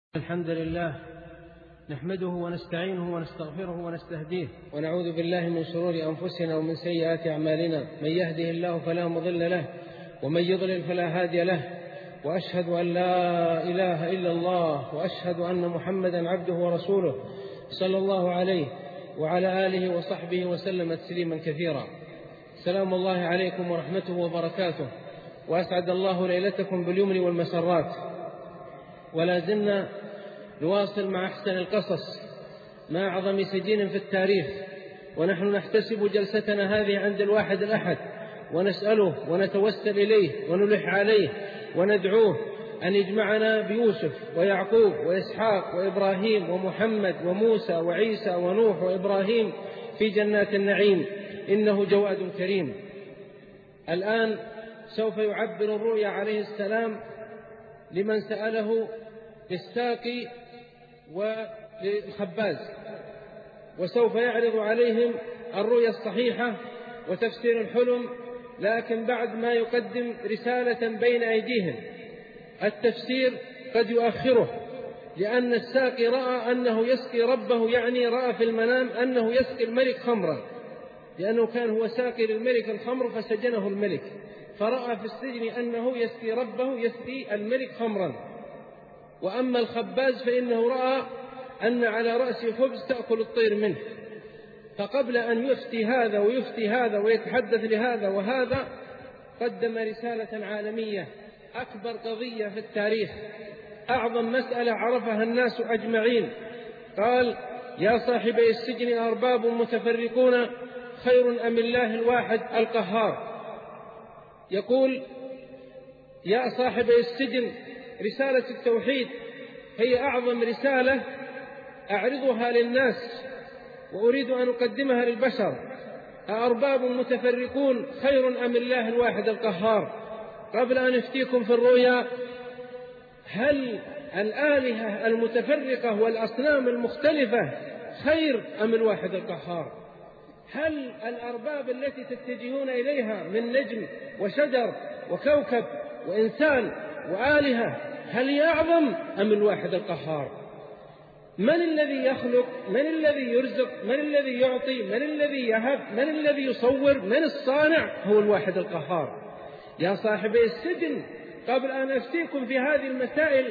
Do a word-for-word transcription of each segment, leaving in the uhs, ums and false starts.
الحمد لله نحمده ونستعينه ونستغفره ونستهديه ونعوذ بالله من شرور أنفسنا ومن سيئات أعمالنا. من يهده الله فلا مضل له ومن يضلل فلا هادي له، وأشهد أن لا إله إلا الله وأشهد أن محمدا عبده ورسوله صلى الله عليه وعلى آله وصحبه وسلم تسليما كثيرا. سلام الله عليكم ورحمته وبركاته، وأسعد الله ليلتكم باليمن والمسرات. ولا زلنا نواصل مع أحسن القصص مع أعظم سجين في التاريخ، ونحن نحتسب جلستنا هذه عند الواحد الأحد، ونسأله ونتوسل إليه ونلح عليه وندعوه أن يجمعنا بيوسف ويعقوب وإسحاق وإبراهيم ومحمد وموسى وعيسى ونوح وإبراهيم في جنات النعيم، إنه جواد كريم. الآن سوف يعبر الرؤيا عليه السلام لمن سأله للساقي وللخباز، وسوف يعرض عليهم الرؤيا الصحيحة وتفسير الحلم، لكن بعد ما يقدم رسالة بين أيديهم. التفسير قد يؤخره، لأن الساقي رأى أنه يسقي ربه، يعني رأى في المنام أنه يسقي الملك خمرا، لأنه كان هو ساقي للملك الخمر فسجنه الملك، فرأى في السجن أنه يسقي ربه يسقي الملك خمرا. وأما الخباز فإنه رأى أن على رأسه خبز تأكل الطير منه، فقبل أن يفتي هذا ويفتي هذا ويتحدث لهذا وهذا قدم رسالة عالمية، أكبر قضية في التاريخ، أعظم مسألة عرفها الناس أجمعين. قال: يا صاحبي السجن أرباب متفرقون خير أم الله الواحد القهار. يقول: يا صاحبي السجن، رسالة التوحيد هي أعظم رسالة أعرضها للناس وأريد أن أقدمها للبشر. أأرباب متفرقون خير أم الله الواحد القهار؟ قبل أن أفتيكم في الرؤيا، هل الآلهة المتفرقة والأصنام المختلفة خير أم الواحد القهار؟ هل الأرباب التي تتجهون إليها من نجم وشجر وكوكب وإنسان وآلهة هل هي أعظم أم الواحد القهار؟ من الذي يخلق؟ من الذي يرزق؟ من الذي يعطي؟ من الذي يهب؟ من الذي يصور؟ من الصانع؟ هو الواحد القهار. يا صاحبي السجن، قبل أن أفتيكم في هذه المسائل،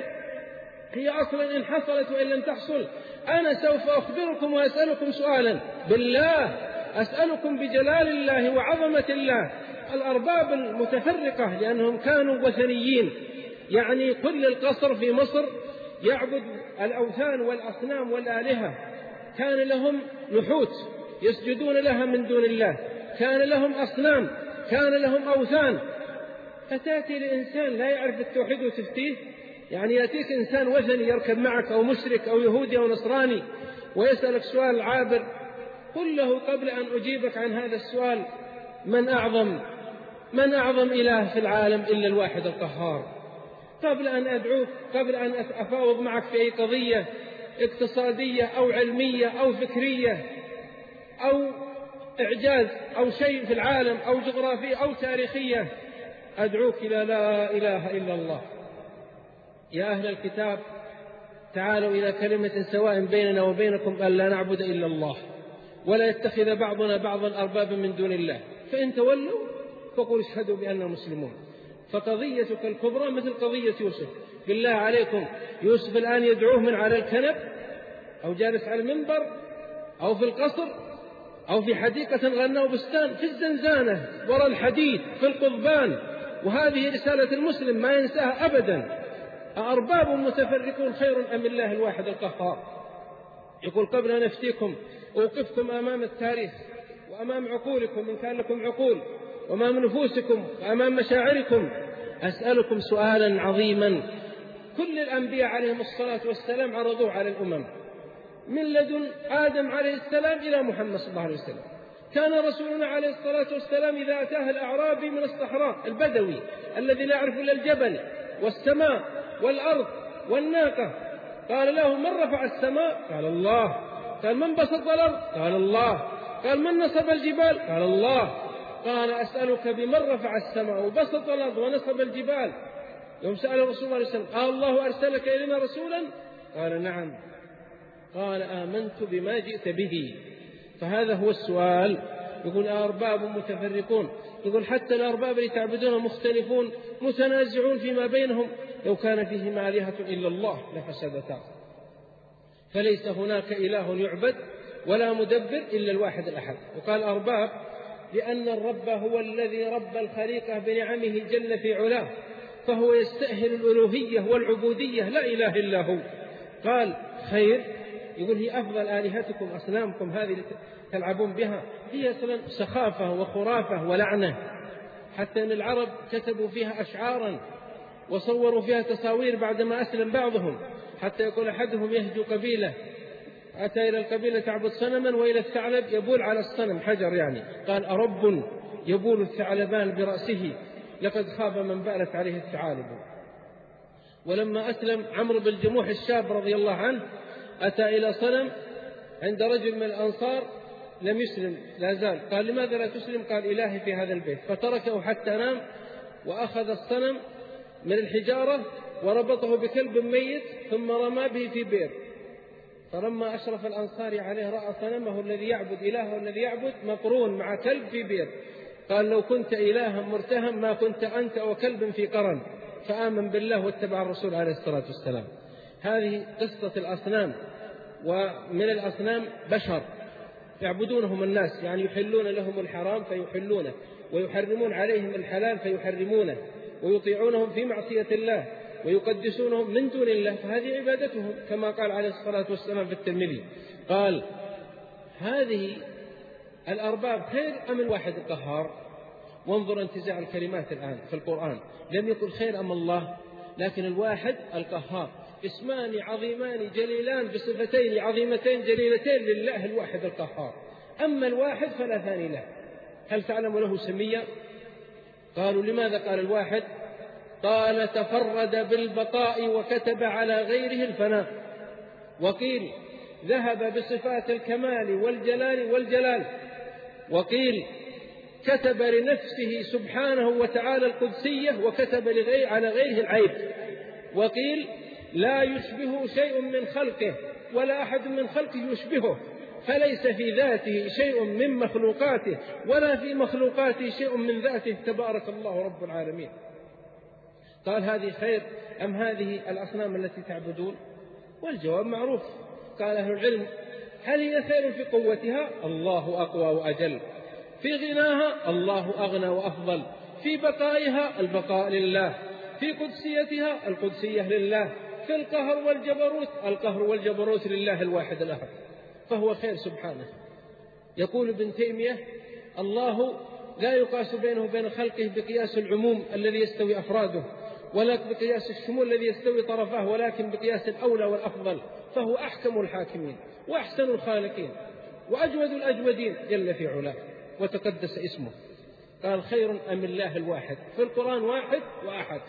هي أصلا إن حصلت وإن لم تحصل، أنا سوف أخبركم وأسألكم سؤالا بالله، أسألكم بجلال الله وعظمة الله. الأرباب المتفرقة لأنهم كانوا وثنيين، يعني كل القصر في مصر يعبد الأوثان والأصنام والآلهة، كان لهم نحوت يسجدون لها من دون الله، كان لهم أصنام، كان لهم أوثان. فتأتي لإنسان لا يعرف التوحيد وتفتيه، يعني يأتيك إنسان وثني يركب معك أو مشرك أو يهودي أو نصراني ويسألك سؤال عابر، قل له قبل أن أجيبك عن هذا السؤال: من أعظم من أعظم إله في العالم إلا الواحد القهار؟ قبل أن أدعوك، قبل أن أفاوض معك في أي قضية اقتصادية أو علمية أو فكرية أو إعجاز أو شيء في العالم أو جغرافية أو تاريخية، أدعوك إلى لا إله إلا الله. يا أهل الكتاب، تعالوا إلى كلمة سواء بيننا وبينكم ألا نعبد إلا الله ولا يتخذ بعضنا بعضا أربابا من دون الله، فإن تولوا فقل اشهدوا بأننا مسلمون. فقضيتك الكبرى مثل قضية يوسف. بالله عليكم، يوسف الآن يدعوه من على الكنب أو جالس على المنبر أو في القصر أو في حديقة غنى وبستان، في الزنزانة وراء الحديد في القضبان، وهذه رسالة المسلم ما ينساها أبدا. أأرباب متفرقون خير أم الله الواحد القهار؟ يقول: قبل أن أفتيكم أوقفكم أمام التاريخ وأمام عقولكم إن كان لكم عقول، وأمام نفوسكم وأمام مشاعركم، أسألكم سؤالا عظيما. كل الأنبياء عليهم الصلاة والسلام عرضوه على الأمم، من لدن آدم عليه السلام إلى محمد صلى الله عليه وسلم. كان رسولنا عليه الصلاة والسلام إذا أتاه الأعرابي من الصحراء البدوي الذي لا يعرف إلا الجبل والسماء والأرض والناقة، قال له: من رفع السماء؟ قال: الله. قال: من بسط الأرض؟ قال: الله. قال: من نصب الجبال؟ قال: الله. قال: أسألك بمن رفع السماء وبسط الأرض ونصب الجبال. يوم سأل رسول الله صلى الله عليه وسلم: قال: الله أرسلك إلينا رسولا؟ قال نعم. قال آمنت بما جئت به. فهذا هو السؤال. يقول أرباب متفرقون، يقول حتى الأرباب اللي تعبدون مختلفون متنازعون فيما بينهم، لو كان فيهما آلهة إلا الله لفسدتا. فليس هناك إله يعبد ولا مدبر إلا الواحد الأحد. وقال أرباب لأن الرب هو الذي رب الخليقة بنعمه جل في علاه، فهو يستأهل الألوهية والعبودية، لا إله إلا هو. قال خير، يقول هي أفضل آلهتكم أصنامكم هذه تلعبون بها، هي أصلا سخافة وخرافة ولعنة، حتى أن العرب كتبوا فيها أشعارا وصوروا فيها تصاوير بعدما أسلم بعضهم، حتى يقول أحدهم يهجو قبيلة، أتى إلى القبيلة تعبد صنما وإلى الثعلب يبول على الصنم حجر يعني، قال أرب يبول الثعلبان برأسه لقد خاب من بالت عليه الثعالب. ولما أسلم عمرو بن الجموح الشاب رضي الله عنه أتى إلى صنم عند رجل من الأنصار لم يسلم لا زال، قال لماذا لا تسلم؟ قال إلهي في هذا البيت، فتركه حتى نام وأخذ الصنم من الحجارة وربطه بكلب ميت ثم رمى به في بئر. فلما أشرف الأنصاري عليه رأى صنمه الذي يعبد إلهه الذي يعبد مقرون مع كلب في بئر، قال لو كنت إلها مرتهم ما كنت أنت وكلب في قرن، فآمن بالله واتبع الرسول عليه الصلاة والسلام. هذه قصة الأصنام. ومن الأصنام بشر يعبدونهم الناس، يعني يحلون لهم الحرام فيحلونه ويحرمون عليهم الحلال فيحرمونه ويطيعونهم في معصية الله ويقدسونهم من دون الله، فهذه عبادتهم كما قال عليه الصلاة والسلام في الترمذي. قال هذه الأرباب خير أم الواحد القهار؟ وانظر انتزاع الكلمات الآن في القرآن، لم يقل خير أم الله، لكن الواحد القهار، اسمان عظيمان جليلان بصفتين عظيمتين جليلتين لله الواحد القهار. أما الواحد فلا ثاني له. هل تعلم له سمية؟ قالوا لماذا قال الواحد؟ قال تفرد بالبقاء وكتب على غيره الفناء. وقيل ذهب بصفات الكمال والجلال والجلال. وقيل كتب لنفسه سبحانه وتعالى القدسية وكتب لغير على غيره العيب. وقيل لا يشبه شيء من خلقه ولا أحد من خلقه يشبهه، فليس في ذاته شيء من مخلوقاته ولا في مخلوقاته شيء من ذاته، تبارك الله رب العالمين. قال هذه خير أم هذه الأصنام التي تعبدون؟ والجواب معروف. قال أهل العلم هل هي خير في قوتها؟ الله أقوى وأجل. في غناها؟ الله أغنى وأفضل. في بقائها؟ البقاء لله. في قدسيتها؟ القدسية لله. في القهر والجبروت؟ القهر والجبروت لله الواحد الأحد، فهو خير سبحانه. يقول ابن تيمية الله لا يقاس بينه وبين خلقه بقياس العموم الذي يستوي أفراده، ولا بقياس الشمول الذي يستوي طرفاه، ولكن بقياس الأولى والأفضل، فهو أحكم الحاكمين وأحسن الخالقين وأجود الأجودين جل في علاه وتقدس اسمه. قال خير أم الله الواحد؟ في القرآن واحد وأحد،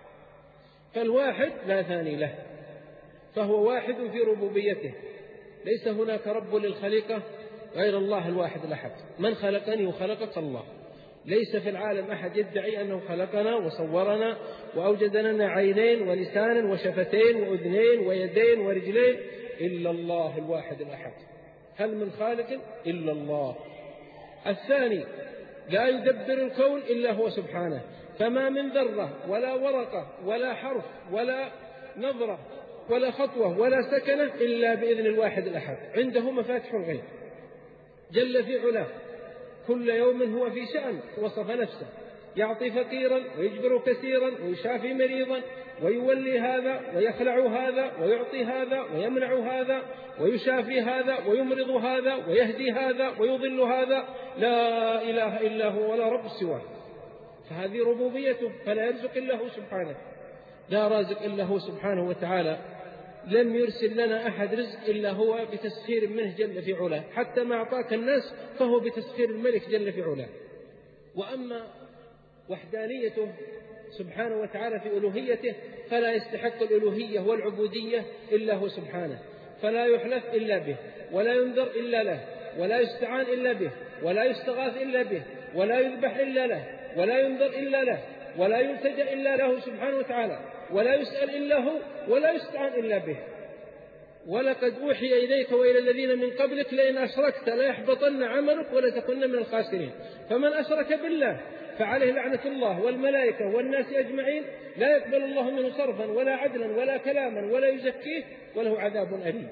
فالواحد لا ثاني له، فهو واحد في ربوبيته، ليس هناك رب للخليقة غير الله الواحد الأحد. من خلقني وخلقك الله، ليس في العالم أحد يدعي أنه خلقنا وصورنا وأوجد لنا عينين ولسانا وشفتين وأذنين ويدين ورجلين إلا الله الواحد الأحد. هل من خالق إلا الله؟ الثاني لا يدبر الكون إلا هو سبحانه، فما من ذرة ولا ورقة ولا حرف ولا نظرة ولا خطوة ولا سكنة إلا بإذن الواحد الأحد، عنده مفاتح الغيب جل في علاه، كل يوم هو في شأن. وصف نفسه يعطي فقيرا ويجبر كثيرا ويشافي مريضا ويولي هذا ويخلع هذا ويعطي هذا ويمنع هذا ويشافي هذا ويمرض هذا ويهدي هذا ويضل هذا، لا إله إلا هو ولا رب سواه. فهذه ربوبيته، فلا يرزق إلا هو سبحانه، لا رازق إلا هو سبحانه وتعالى. لم يرسل لنا أحد رزق إلا هو بتسخير منه جل في علاه، حتى ما أعطاك الناس فهو بتسخير الملك جل في علاه. وأما وحدانيته سبحانه وتعالى في ألوهيته فلا يستحق الألوهية والعبودية إلا هو سبحانه، فلا يحلف إلا به، ولا ينذر إلا له، ولا يستعان إلا به، ولا يستغاث إلا به، ولا يذبح إلا له، ولا ينذر إلا له، ولا يلتجأ إلا له سبحانه وتعالى، ولا يسأل إلا هو، ولا يستعان إلا به. ولقد أوحي إليك وإلى الذين من قبلك لئن أشركت ليحبطن عملك ولتكن من الخاسرين. فمن أشرك بالله فعليه لعنة الله والملائكة والناس أجمعين، لا يقبل الله منه صرفا ولا عدلا ولا كلاما ولا يزكيه وله عذاب أليم.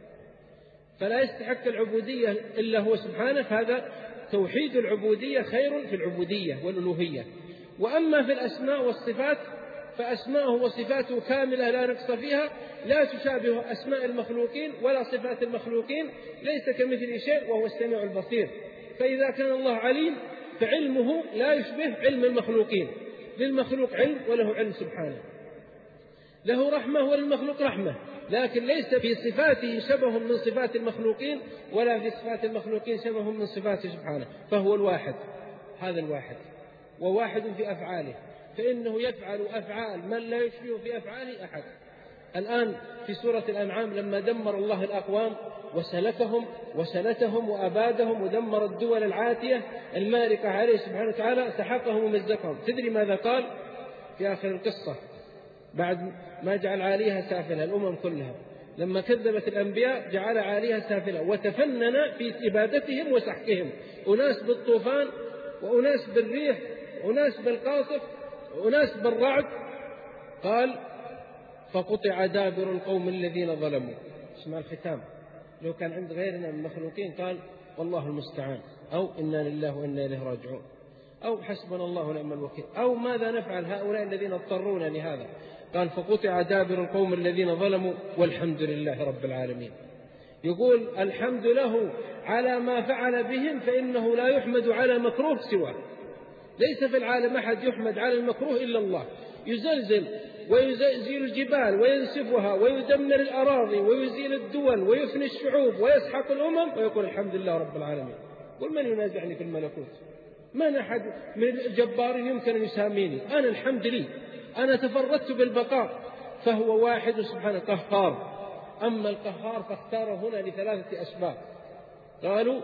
فلا يستحق العبودية إلا هو سبحانه. هذا توحيد العبودية خير في العبودية والألوهية. وأما في الأسماء والصفات فأسماءه وصفاته كاملة لا نقص فيها، لا تشابه أسماء المخلوقين ولا صفات المخلوقين، ليس كمثل شيء وهو السميع البصير. فإذا كان الله عليم فعلمه لا يشبه علم المخلوقين، للمخلوق علم وله علم سبحانه. له رحمة وللمخلوق رحمة، لكن ليس في صفاته شبه من صفات المخلوقين ولا في صفات المخلوقين شبه من صفاته سبحانه. فهو الواحد، هذا الواحد، وواحد في أفعاله، فإنه يفعل أفعال من لا يشبه في أفعاله أحد. الآن في سورة الأنعام لما دمر الله الأقوام وسلكهم وسلتهم وأبادهم ودمر الدول العاتية المارقة عليه سبحانه وتعالى، سحقهم ومزقهم، تدري ماذا قال في آخر القصة بعد ما جعل عاليها سافلة الأمم كلها؟ لما كذبت الأنبياء جعل عاليها سافلة وتفنن في إبادتهم وسحقهم، أناس بالطوفان وأناس بالريح وأناس بالقاصف وأناس بالرعد. قال فقطع دابر القوم الذين ظلموا. اسمع الختام، لو كان عند غيرنا من المخلوقين قال والله المستعان، أو إنا لله وإنا إليه راجعون، أو حسبنا الله ونعم الوكيل، أو ماذا نفعل هؤلاء الذين اضطرونا لهذا. قال فقطع دابر القوم الذين ظلموا والحمد لله رب العالمين. يقول الحمد له على ما فعل بهم، فإنه لا يحمد على مكروه سواه. ليس في العالم أحد يحمد على المكروه إلا الله. يزلزل ويزيل الجبال وينسفها ويدمر الأراضي ويزيل الدول ويفني الشعوب ويسحق الأمم ويقول الحمد لله رب العالمين. قل من ينازعني في الملكوت؟ من أحد من الجبارين يمكن أن يساميني؟ أنا الحمد لله، أنا تفردت بالبقاء. فهو واحد سبحانه قهار. أما القهار فاختار هنا لثلاثة أسباب. قالوا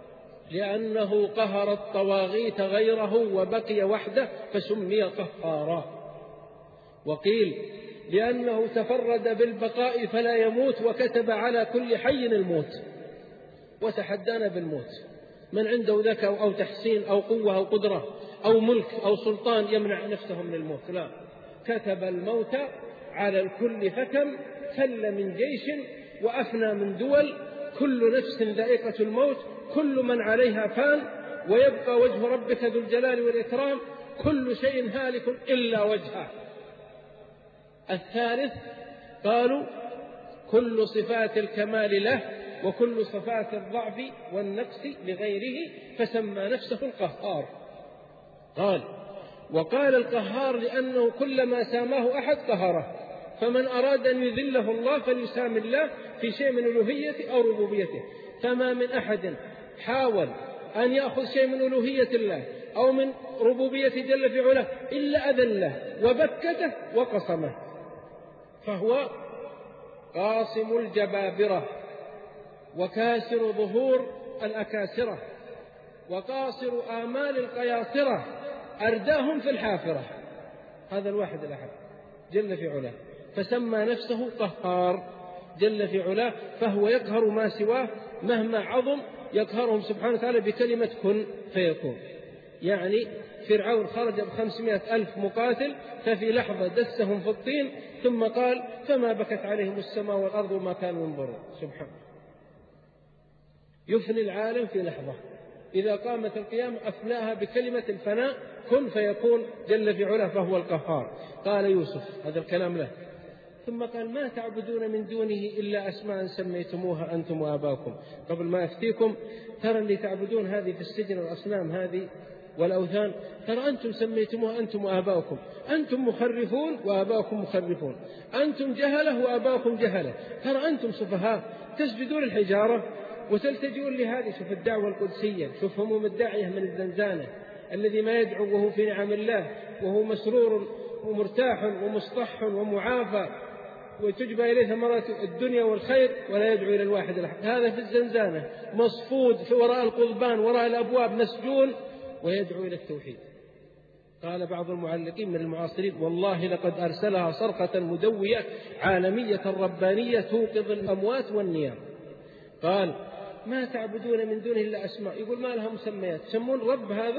لأنه قهر الطواغيت غيره وبقي وحده فسمي قهارا. وقيل لأنه تفرد بالبقاء فلا يموت وكتب على كل حي الموت وتحدانا بالموت. من عنده ذكاء أو تحسين أو قوة أو قدرة أو ملك أو سلطان يمنع نفسه من الموت؟ لا، كتب الموت على الكل فتم، كل من جيش وأفنى من دول، كل نفس ذائقة الموت، كل من عليها فان، ويبقى وجه ربك ذو الجلال والإكرام، كل شيء هالك إلا وجهه. الثالث قالوا كل صفات الكمال له وكل صفات الضعف والنقص لغيره، فسمى نفسه القهار. قال وقال القهار لأنه كلما ساماه أحد قهره، فمن أراد أن يذله الله فليسام الله في شيء من ألوهيته أو ربوبيته. فما من أحد حاول أن يأخذ شيء من ألوهية الله أو من ربوبيته جل في علاه إلا أذله وبكته وقصمه. فهو قاصم الجبابرة وكاسر ظهور الأكاسرة وقاصر آمال القياصرة، أرداهم في الحافرة. هذا الواحد الأحد جل في علاه، فسمى نفسه قهار جل في علاه. فهو يقهر ما سواه مهما عظم، يقهرهم سبحانه وتعالى بكلمة كن فيكون. يعني فرعون خرج بخمسمائة ألف مقاتل، ففي لحظة دسهم في الطين، ثم قال فما بكت عليهم السماء والأرض وما كانوا ينظرون. سبحانه يفني العالم في لحظة، إذا قامت القيامة أفناها بكلمة الفناء كن فيكون جل في علاه، فهو القهار. قال يوسف هذا الكلام له، ثم قال ما تعبدون من دونه إلا أسماء سميتموها أنتم وآباؤكم. قبل ما أفتيكم ترى اللي تعبدون هذه في السجن والأصنام هذه والأوثان، ترى أنتم سميتموها أنتم وآباؤكم، أنتم مخرفون وآباؤكم مخرفون، أنتم جهلة وآباؤكم جهلة، ترى أنتم سفهاء تسجدون الحجارة وتلتجئون لهذه. شوف الدعوة القدسية، شوف هموم الداعية من الزنزانة الذي ما يدعو وهو في نعم الله وهو مسرور ومرتاح ومصطح ومعافى وتجبى إليه ثمرات الدنيا والخير ولا يدعو إلى الواحد الأحد. هذا في الزنزانة مصفود في وراء القضبان وراء الأبواب مسجون ويدعو إلى التوحيد. قال بعض المعلقين من المعاصرين: والله لقد أرسلها صرخة مدوية عالمية ربانية توقظ الأموات والنيام. قال: ما تعبدون من دونه إلا أسماء. يقول: ما لها مسميات، تسمون رب هذا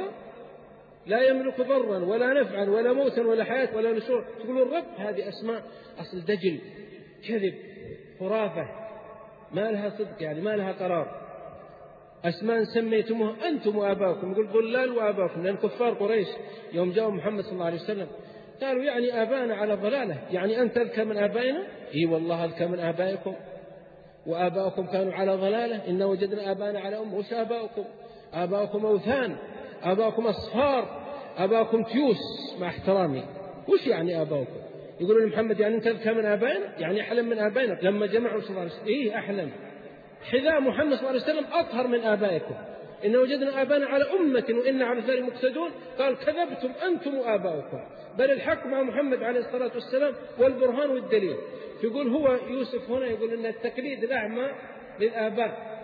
لا يملك ضرا ولا نفعا ولا موتا ولا حياة ولا نشور، تقولون رب؟ هذه أسماء أصل دجل، كذب، خرافة، ما لها صدق، يعني ما لها قرار. أسماء سميتموها أنتم وآباؤكم. يقول: ضلال وآباؤكم، لأن كفار قريش يوم جاءوا محمد صلى الله عليه وسلم قالوا: يعني آبانا على ضلالة، يعني أنت أذكى من آبائنا؟ إي والله أذكى من آبائكم، وآباؤكم كانوا على ضلالة، إن وجدنا آبانا على أمة. وش آباؤكم؟ آباؤكم أوثان، آباؤكم أصفار، آباؤكم تيوس، مع احترامي. وش يعني آباؤكم؟ يقولون محمد: يعني أنت أذكى من آبائنا، يعني أحلم من آبائنا. لما جمعوا صلى الله عليه وسلم: إيه أحلم، حذاء محمد صلى الله عليه وسلم أطهر من آبائكم، إن وجدنا آبانا على أمة وإن على ذلك مقتدون. قال: كذبتم أنتم وآباؤكم، بل الحق مع محمد عليه الصلاة والسلام والبرهان والدليل. يقول هو يوسف هنا يقول إن التقليد الأعمى للآباء،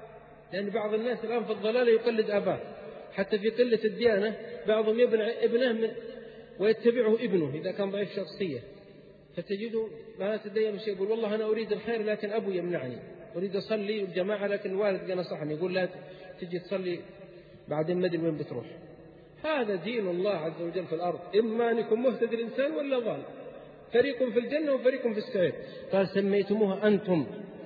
لأن بعض الناس الآن في الضلال يقلد آباء، حتى في قلة الديانة بعضهم يبنى ابنه من ويتبعه ابنه إذا كان ضعيف شخصية، فتجده ما تدين شيء، يقول: والله أنا أريد الخير لكن أبو يمنعني، أريد أصلي والجماعة لكن الوالد نصحني، يقول: لا تجي تصلي بعدين ما أدري وين بتروح. هذا دين الله عز وجل في الأرض، إما أن يكون مهتدي الإنسان ولا ضال، فريق في الجنة وفريق في السعير. قال: سميتموها أنتم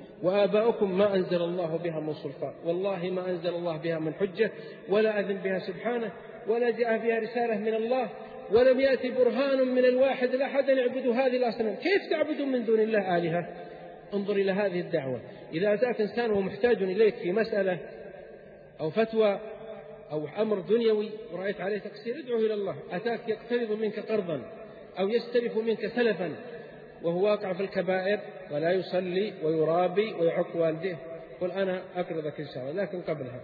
وآباؤكم ما أنزل الله بها من سلطان، والله ما أنزل الله بها من حجة ولا أذن بها سبحانه، ولا جاء بها رسالة من الله، ولم يأتي برهان من الواحد الأحد أن يعبدوا هذه الأصنام. كيف تعبدون من دون الله آلهة؟ انظر إلى هذه الدعوة. إذا أتاك إنسان وهو محتاج إليك في مسألة أو فتوى أو أمر دنيوي ورأيت عليه تقصير، ادعوه إلى الله. أتاك يقترض منك قرضا أو يستلف منك سلفا وهو واقع في الكبائر ولا يصلي ويرابي ويعق والديه، قل: أنا أقرضك إن شاء الله، لكن قبلها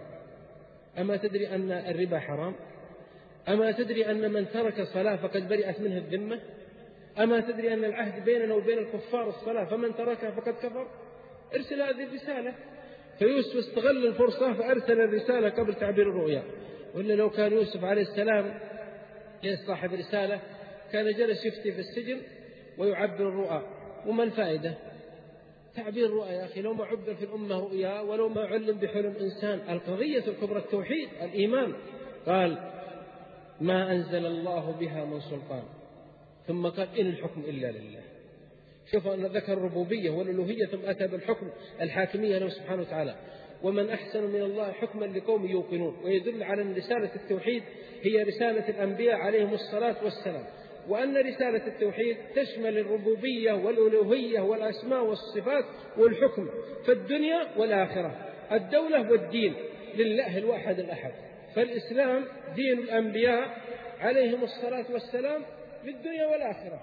أما تدري أن الربا حرام؟ أما تدري أن من ترك الصلاة فقد برئت منه الذمة؟ أما تدري أن العهد بيننا وبين الكفار الصلاة، فمن تركها فقد كفر؟ ارسل هذه الرسالة. فيوسف استغل الفرصة فأرسل الرسالة قبل تعبير الرؤيا، وإلا لو كان يوسف عليه السلام ليس صاحب رسالة كان جلس يفتي في السجن ويعبر الرؤى، وما الفائدة؟ تعبير الرؤى يا أخي لو ما عبر في الأمة رؤيا ولو ما علم بحلم إنسان. القضية الكبرى التوحيد الإيمان. قال: ما أنزل الله بها من سلطان، ثم قال: إن الحكم إلا لله. شوف أن ذكر الربوبية والألوهية ثم أتى بالحكم الحاكمية له سبحانه وتعالى. ومن أحسن من الله حكما لقوم يوقنون. ويدل على أن رسالة التوحيد هي رسالة الأنبياء عليهم الصلاة والسلام، وأن رسالة التوحيد تشمل الربوبية والألوهية والأسماء والصفات والحكم في الدنيا والآخرة، الدولة والدين لله الواحد الأحد. فالإسلام دين الأنبياء عليهم الصلاة والسلام للدنيا والآخرة،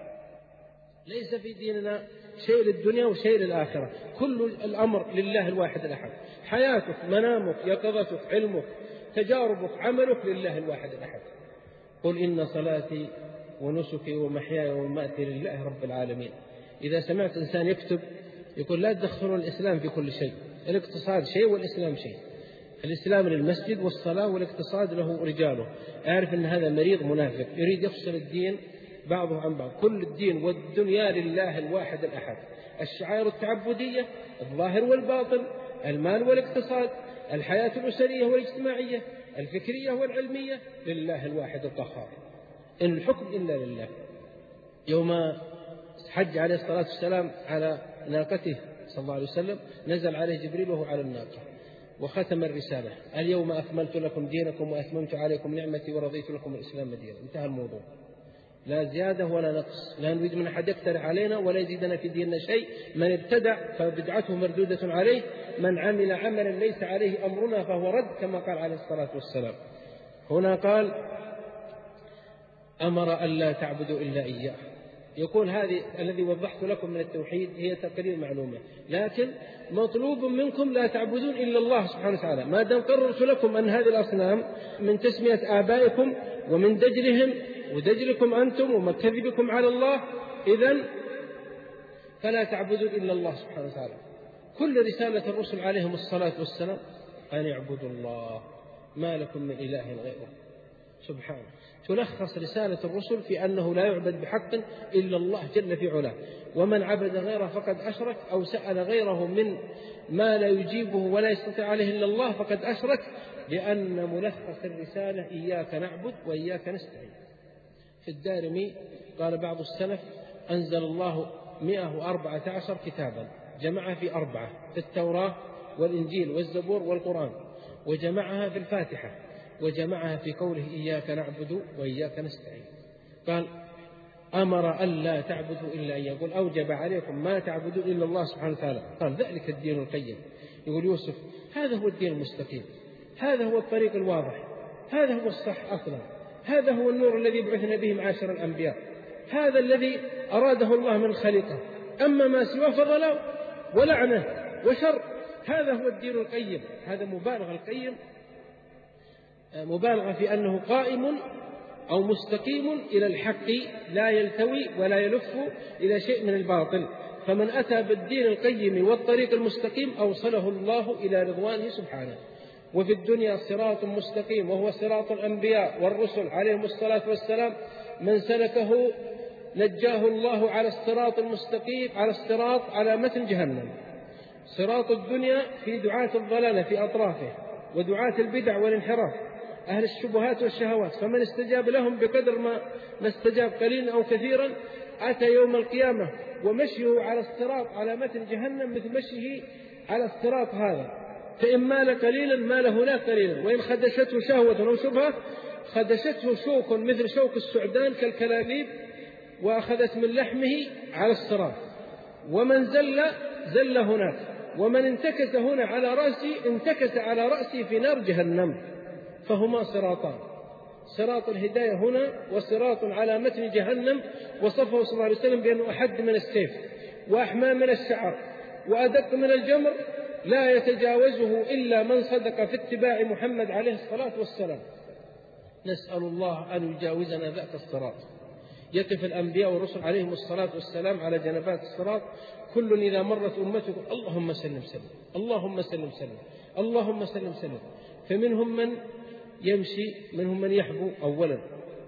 ليس في ديننا شيء للدنيا وشيء للآخرة، كل الأمر لله الواحد الأحد. حياتك، منامك، يقظتك، علمك، تجاربك، عملك لله الواحد الأحد. قل: إن صلاتي ونسكي ومحياي ومماتي لله رب العالمين. إذا سمعت إنسان يكتب يقول: لا تدخلون الإسلام في كل شيء، الاقتصاد شيء والإسلام شيء. الإسلام للمسجد والصلاة، والاقتصاد له رجاله. أعرف أن هذا مريض منافق يريد يفصل الدين بعضه عن بعض. كل الدين والدنيا لله الواحد الأحد. الشعائر التعبدية، الظاهر والباطن، المال والاقتصاد، الحياة الأسرية والاجتماعية، الفكرية والعلمية لله الواحد القهار. إن الحكم إلا لله. يوم حج عليه الصلاة والسلام على ناقته صلى الله عليه وسلم نزل عليه جبريل وهو على الناقة وختم الرسالة: اليوم أكملت لكم دينكم وأتممت عليكم نعمتي ورضيت لكم الإسلام دينا. انتهى الموضوع، لا زيادة ولا نقص. لا نريد من أحد يقترح علينا ولا يزيدنا في ديننا شيء. من ابتدع فبدعته مردودة عليه، من عمل عملا ليس عليه أمرنا فهو رد، كما قال عليه الصلاة والسلام. هنا قال: أمر أن لا تعبدوا إلا إياه. يقول هذه الذي وضحت لكم من التوحيد هي تقرير معلومة، لكن مطلوب منكم لا تعبدون إلا الله سبحانه وتعالى. ما دام قررت لكم أن هذه الأصنام من تسمية آبائكم ومن دجلهم ودجلكم أنتم ومكذبكم على الله، إذن فلا تعبدون إلا الله سبحانه وتعالى. كل رسالة الرسل عليهم الصلاة والسلام أن يعبدوا الله، ما لكم من إله غيره. سبحانه. تلخص رسالة الرسل في أنه لا يعبد بحق إلا الله جل في علاه، ومن عبد غيره فقد أشرك، أو سأل غيره من ما لا يجيبه ولا يستطيع عليه إلا الله فقد أشرك، لأن ملخص الرسالة إياك نعبد وإياك نستعين. في الدارمي قال بعض السلف: أنزل الله مئة وأربعة عشر كتابا، جمعها في أربعة، في التوراة والإنجيل والزبور والقرآن، وجمعها في الفاتحة، وجمعها في قوله إياك نعبد وإياك نستعين. قال: أمر ألا تعبدوا إلا إياه، يقول أوجب عليكم ما تعبدوا إلا الله سبحانه وتعالى. قال: ذلك الدين القيم. يقول يوسف: هذا هو الدين المستقيم، هذا هو الطريق الواضح، هذا هو الصح أصلا، هذا هو النور الذي بعثنا به معاشر الأنبياء، هذا الذي أراده الله من خلقه، أما ما سواه فضلال ولعنة وشر. هذا هو الدين القيم. هذا مبالغة. القيم مبالغة في أنه قائم أو مستقيم إلى الحق، لا يلتوي ولا يلف إلى شيء من الباطل. فمن أتى بالدين القيم والطريق المستقيم أوصله الله إلى رضوانه سبحانه. وفي الدنيا صراط مستقيم، وهو صراط الأنبياء والرسل عليهم الصلاة والسلام، من سلكه نجاه الله على الصراط المستقيم، على الصراط على متن جهنم. صراط الدنيا في دعاة الضلالة في أطرافه، ودعاة البدع والانحراف، أهل الشبهات والشهوات، فمن استجاب لهم بقدر ما استجاب قليلا أو كثيرا أتى يوم القيامة ومشيه على الصراط على متن جهنم مثل مشيه على الصراط هذا، فإن مال قليلا مال هناك قليلا، وإن خدشته شهوة أو شبهة خدشته شوك مثل شوك السعدان كالكلاليب وأخذت من لحمه على الصراط. ومن زل زل هناك، ومن انتكس هنا على رأسه انتكس على رأسه في نار جهنم. فهما صراطان: صراط الهداية هنا، وصراط على متن جهنم. وصفه صلى الله عليه وسلم بأنه أحد من السيف، وأحمى من الشعر، وأدق من الجمر، لا يتجاوزه إلا من صدق في اتباع محمد عليه الصلاة والسلام. نسأل الله أن يجاوزنا ذاك الصراط. يقف الأنبياء والرسل عليهم الصلاة والسلام على جنبات الصراط، كل إذا مرت أمته اللهم سلم سلم، اللهم سلم سلم، اللهم سلم سلم. فمنهم من يمشي، منهم من يحبو أولا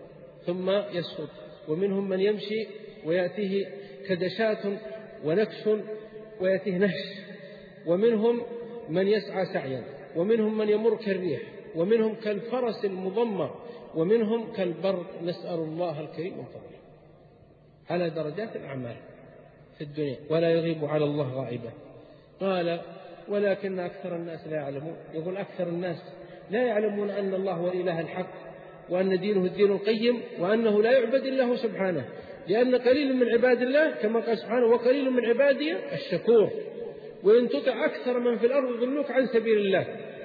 ثم يسقط، ومنهم من يمشي ويأتيه كدشات ونكش ويأتيه نهش، ومنهم من يسعى سعيا، ومنهم من يمر كالريح، ومنهم كالفرس المضمر، ومنهم كالبرق. نسأل الله الكريم من فضله. على درجات الأعمال في الدنيا، ولا يغيب على الله غائبا. قال: ولكن أكثر الناس لا يعلمون. يقول أكثر الناس لا يعلمون أن الله هو الإله الحق، وأن دينه الدين القيم، وأنه لا يعبد إلا هو سبحانه، لأن قليل من عباد الله كما قال سبحانه: وقليل من عبادي الشكور. وإن تطع أكثر من في الأرض يضلوك عن سبيل الله.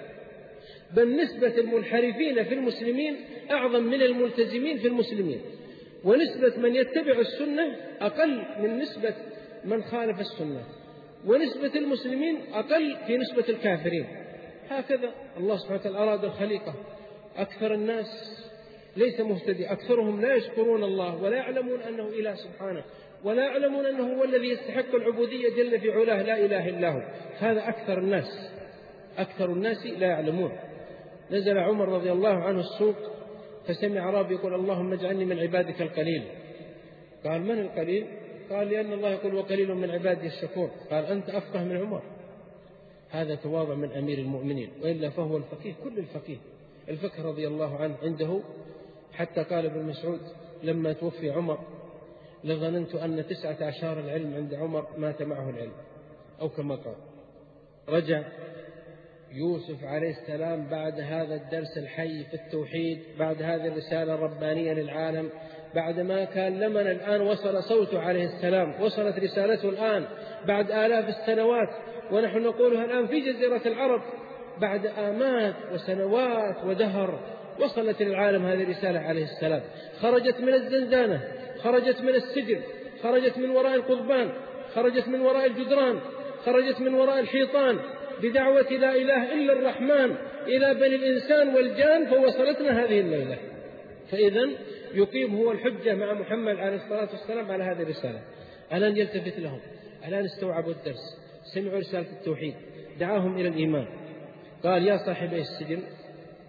بل نسبة المنحرفين في المسلمين أعظم من الملتزمين في المسلمين، ونسبة من يتبع السنة أقل من نسبة من خالف السنة، ونسبة المسلمين أقل في نسبة الكافرين. هكذا الله سبحانه وتعالى أراد الخليقة. أكثر الناس ليس مهتدي، أكثرهم لا يشكرون الله ولا يعلمون أنه إله سبحانه، ولا يعلمون أنه هو الذي يستحق العبودية جل في علاه، لا إله إلا هو. هذا أكثر الناس. أكثر الناس لا يعلمون. نزل عمر رضي الله عنه السوق فسمع أعرابي يقول: اللهم اجعلني من عبادك القليل. قال: من القليل؟ قال: لأن الله يقول: وقليل من عبادي الشكور. قال: أنت أفقه من عمر. هذا تواضع من أمير المؤمنين، وإلا فهو الفقيه كل الفقيه. الفقه رضي الله عنه عنده، حتى قال ابن مسعود لما توفي عمر: لظننت أن تسعة عشر العلم عند عمر مات معه العلم، أو كما قال. رجع يوسف عليه السلام بعد هذا الدرس الحي في التوحيد، بعد هذه الرسالة الربانية للعالم، بعدما كلمنا الآن وصل صوته عليه السلام، وصلت رسالته الآن بعد آلاف السنوات، ونحن نقولها الآن في جزيرة العرب بعد آمات وسنوات ودهر. وصلت للعالم هذه الرسالة عليه السلام، خرجت من الزنزانة، خرجت من السجن، خرجت من وراء القضبان، خرجت من وراء الجدران، خرجت من وراء الحيطان بدعوة لا إله إلا الرحمن إلى بني الإنسان والجان، فوصلتنا هذه الليلة. فإذا يقيم هو الحجة مع محمد عليه الصلاة والسلام على هذه الرسالة. الآن يلتفت لهم، الآن استوعبوا الدرس، سمعوا رسالة التوحيد، دعاهم إلى الإيمان. قال: يا صاحبي السجن،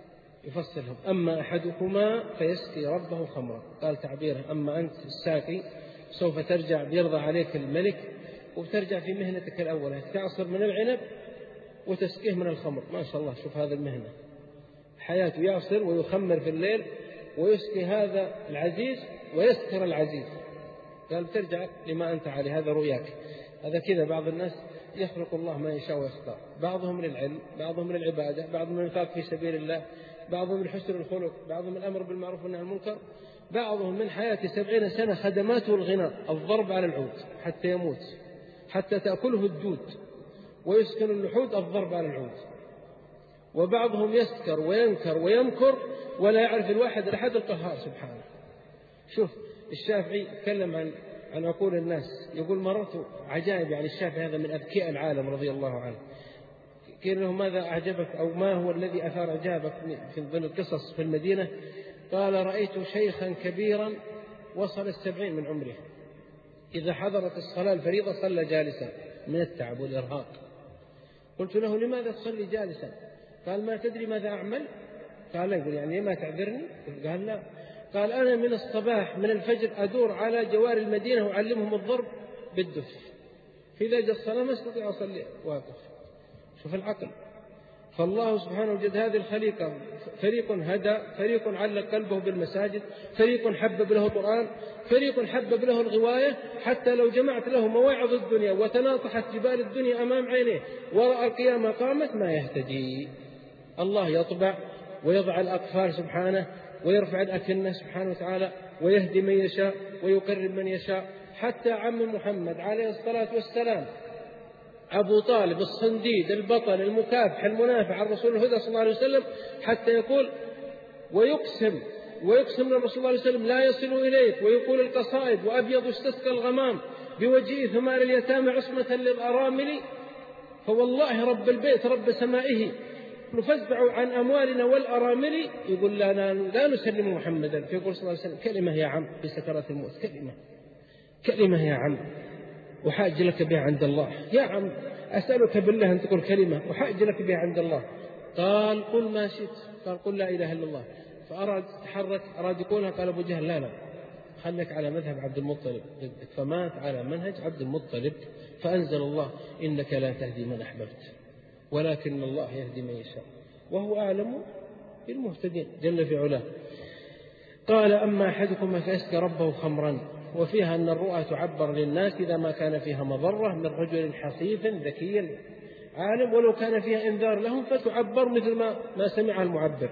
يفصلهم. أما أحدكما فيسقي ربه خمرا، قال تعبيره أما أنت الساقي سوف ترجع بيرضى عليك الملك وترجع في مهنتك الأولى، تعصر من العنب وتسقيه من الخمر. ما شاء الله، شوف هذا المهنة، حياته يعصر ويخمر في الليل ويسقي هذا العزيز ويسكر العزيز. قال ترجع لما أنت عليه، هذا رؤياك. هذا كذا بعض الناس يخلق الله ما يشاء ويختار، بعضهم للعلم، بعضهم للعبادة، بعضهم للإنفاق في سبيل الله، بعضهم من حسن الخلق، بعضهم الأمر بالمعروف والنهي عن المنكر، بعضهم من حياة سبعين سنة خدماته الغناء، الضرب على العود حتى يموت، حتى تأكله الدود ويسكن اللحود، الضرب على العود. وبعضهم يسكر وينكر ويمكر ولا يعرف الواحد الأحد القهار سبحانه. شوف الشافعي يتكلم عن عن عقول الناس، يقول مررت عجائب، يعني الشافعي هذا من أذكياء العالم رضي الله عنه. قيل له ماذا أعجبك أو ما هو الذي أثار إعجابك في ضمن القصص في المدينة؟ قال رأيت شيخا كبيرا وصل السبعين من عمره، إذا حضرت الصلاة الفريضة صلى جالسا من التعب والإرهاق. قلت له لماذا تصلي جالسا؟ قال ما تدري ماذا أعمل؟ قال لا. يقول يعني ما تعذرني؟ قال لا. قال أنا من الصباح من الفجر أدور على جوار المدينة وأعلمهم الضرب بالدف، فإذا جاء الصلاة ما استطيع أصلي واقف. شوف العقل. فالله سبحانه وجد هذه الخليقة، فريق هدى، فريق علق قلبه بالمساجد، فريق حبب له القرآن، فريق حبب له الغواية، حتى لو جمعت له مواعظ الدنيا وتناطحت جبال الدنيا أمام عينيه ورأى القيامة قامت ما يهتدي. الله يطبع ويضع الأقفال سبحانه ويرفع الأكنة سبحانه وتعالى ويهدي من يشاء ويقرب من يشاء. حتى عم محمد عليه الصلاة والسلام أبو طالب الصنديد البطل المكافح المنافع عن رسول الهدى صلى الله عليه وسلم، حتى يقول ويقسم ويقسم للرسول صلى الله عليه وسلم لا يصل إليك، ويقول القصائد وأبيض استسقى الغمام بوجهه ثمار اليتامى عصمة للأرامل، فوالله رب البيت رب سمائه نفزع عن أموالنا والأرامل. يقول لا, لا, لا نسلم محمدا. فيقول صلى الله عليه وسلم كلمة يا عم في سكرات الموت، كلمة كلمة يا عم وحاج لك بها عند الله، يا عم أسألك بالله أن تقول كلمة وحاج لك بها عند الله. قال قل ما شئت. قال قل لا إله إلا الله. فأراد تحرك، أراد يقولها، قال أبو جهل لا لا خلك على مذهب عبد المطلب ضدك، فمات على منهج عبد المطلب. فأنزل الله إنك لا تهدي من أحببت ولكن الله يهدي من يشاء وهو أعلم بالمهتدين جل في علاه. قال أما أحدكم فيسقي ربه خمرا، وفيها أن الرؤى تعبر للناس إذا ما كان فيها مضرة من رجل حصيف ذكي عالم، ولو كان فيها إنذار لهم فتعبر مثل ما, ما سمع المعبر.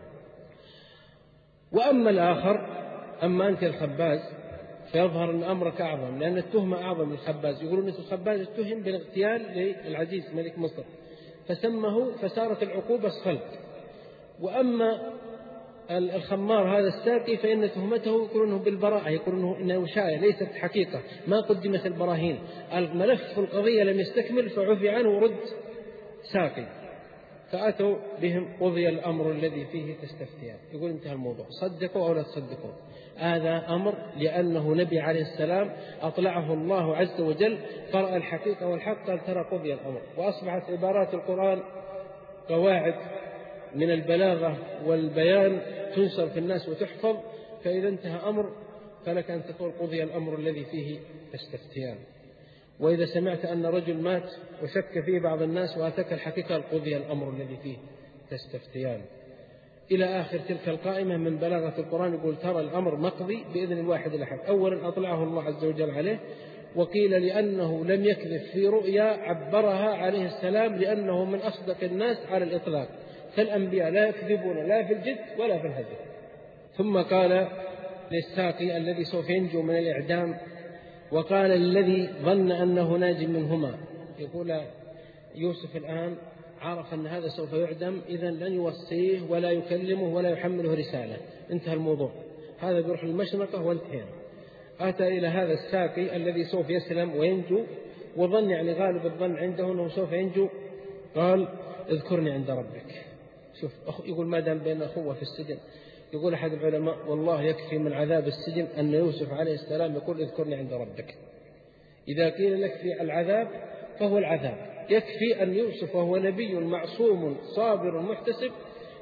وأما الآخر، أما أنت الخباز، فيظهر أن أمرك أعظم، لأن التهمة أعظم من الخباز. يقولون أن الخباز اتهم بالاغتيال للعزيز ملك مصر فسمه، فصارت العقوبة الصلب. وأما الخمار هذا الساقي فإن تهمته يقولونه بالبراءة، يقولونه إنه وشاية ليست حقيقة، ما قدمت البراهين، الملف القضية لم يستكمل فعفي عنه ورد ساقي. فأتوا بهم قضي الأمر الذي فيه تستفتيان. يقول انتهى الموضوع، صدقوا أو لا تصدقوا، هذا أمر لأنه نبي عليه السلام أطلعه الله عز وجل، قرأ الحقيقة والحق، قال ترى قضي الأمر. وأصبحت عبارات القرآن قواعد من البلاغة والبيان تنشر في الناس وتحفظ، فإذا انتهى أمر فلك أن تقول قضي الأمر الذي فيه تستفتيان. وإذا سمعت أن رجل مات وشك فيه بعض الناس وأتاك الحقيقة قضي الأمر الذي فيه تستفتيان، إلى آخر تلك القائمة من بلاغة القرآن. يقول ترى الأمر مقضي بإذن الواحد الأحد. أولا أطلعه الله عز وجل عليه، وقيل لأنه لم يكذب في رؤيا عبرها عليه السلام لأنه من أصدق الناس على الإطلاق، فالأنبياء لا يكذبون لا في الجد ولا في الهزل. ثم قال للساقي الذي سوف ينجو من الإعدام، وقال الذي ظن أنه ناج منهما، يقول يوسف الآن عرف أن هذا سوف يعدم، إذن لن يوصيه ولا يكلمه ولا يحمله رسالة، انتهى الموضوع، هذا بيروح المشنقة وانتهينا. أتى إلى هذا الساقي الذي سوف يسلم وينجو، وظن يعني غالب الظن عنده أنه سوف ينجو، قال اذكرني عند ربك. شوف يقول ما دام بين أخوة في السجن، يقول أحد العلماء والله يكفي من عذاب السجن أن يوسف عليه السلام يقول اذكرني عند ربك. إذا قيل لك في العذاب فهو العذاب، يكفي أن يوسف وهو نبي معصوم صابر محتسب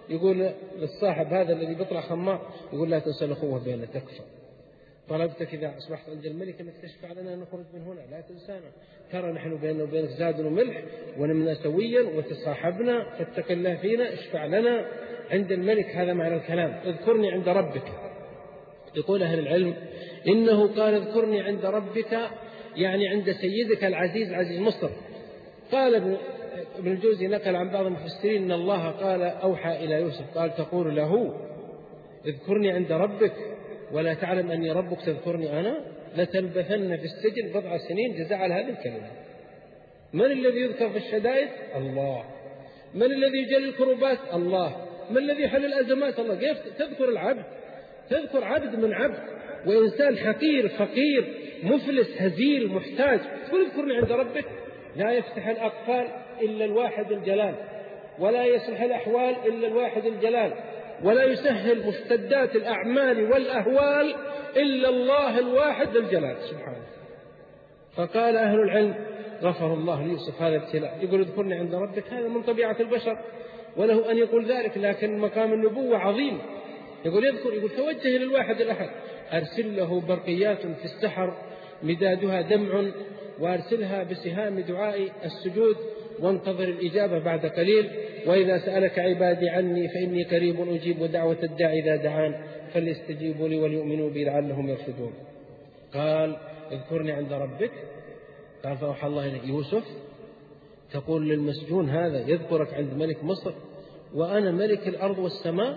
يقول للصاحب هذا الذي بيطلع خمار، يقول لا تنسى الأخوة بيننا تكفى، طلبتك إذا أصبحت عند الملك أنك تشفع لنا نخرج من هنا، لا تنسانا، ترى نحن بيننا وبينك زاد وملح ونمنا سويا وتصاحبنا، فاتق الله فينا، اشفع لنا عند الملك. هذا معنى الكلام، اذكرني عند ربك. يقول أهل العلم إنه قال اذكرني عند ربك يعني عند سيدك العزيز عزيز مصر. قال ابن الجوزي نقل عن بعض المفسرين أن الله قال أوحى إلى يوسف قال تقول له اذكرني عند ربك ولا تعلم أني ربك تذكرني أنا، لتلبثن في السجن بضع سنين جزاء على هذه الكلمة. من الذي يذكر في الشدائد؟ الله. من الذي يجلي الكروبات؟ الله. من الذي يحل الأزمات؟ الله. كيف تذكر العبد؟ تذكر عبد من عبد وإنسان حقير فقير مفلس هزيل محتاج، تقول اذكرني عند ربك. لا يفتح الأقفال إلا الواحد الجلال، ولا يصلح الأحوال إلا الواحد الجلال، ولا يسهل مشتدات الأعمال والأهوال إلا الله الواحد الجلال سبحانه. فقال أهل العلم غفر الله ليوسف هذا الابتلاء، يقول اذكرني عند ربك، هذا من طبيعة البشر وله أن يقول ذلك، لكن مقام النبوة عظيم. يقول يذكر، يقول توجه للواحد الأحد، أرسل له برقيات في السحر مدادها دمع، وأرسلها بسهام دعاء السجود، وانتظر الإجابة بعد قليل، وإذا سألك عبادي عني فإني قريب أجيب دعوة الداعي إذا دعان فليستجيبوا لي وليؤمنوا بي لعلهم يرشدون. قال اذكرني عند ربك، قال فأوحى الله إليك يوسف تقول للمسجون هذا يذكرك عند ملك مصر وأنا ملك الأرض والسماء،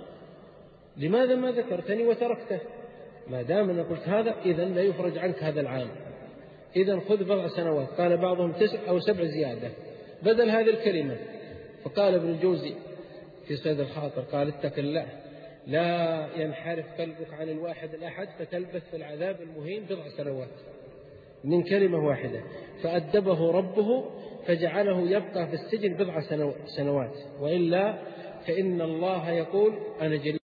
لماذا ما ذكرتني وتركته؟ ما دام أنا قلت هذا إذن لا يفرج عنك هذا العام، إذن خذ بضع سنوات. قال بعضهم تسع أو سبع زيادة بدل هذه الكلمة. فقال ابن الجوزي في صيد الخاطر قال اتق الله لا ينحرف قلبك عن الواحد الأحد فتلبث في العذاب المهين بضع سنوات من كلمة واحدة. فأدبه ربه فجعله يبقى في السجن بضع سنوات، وإلا فإن الله يقول أنا جليل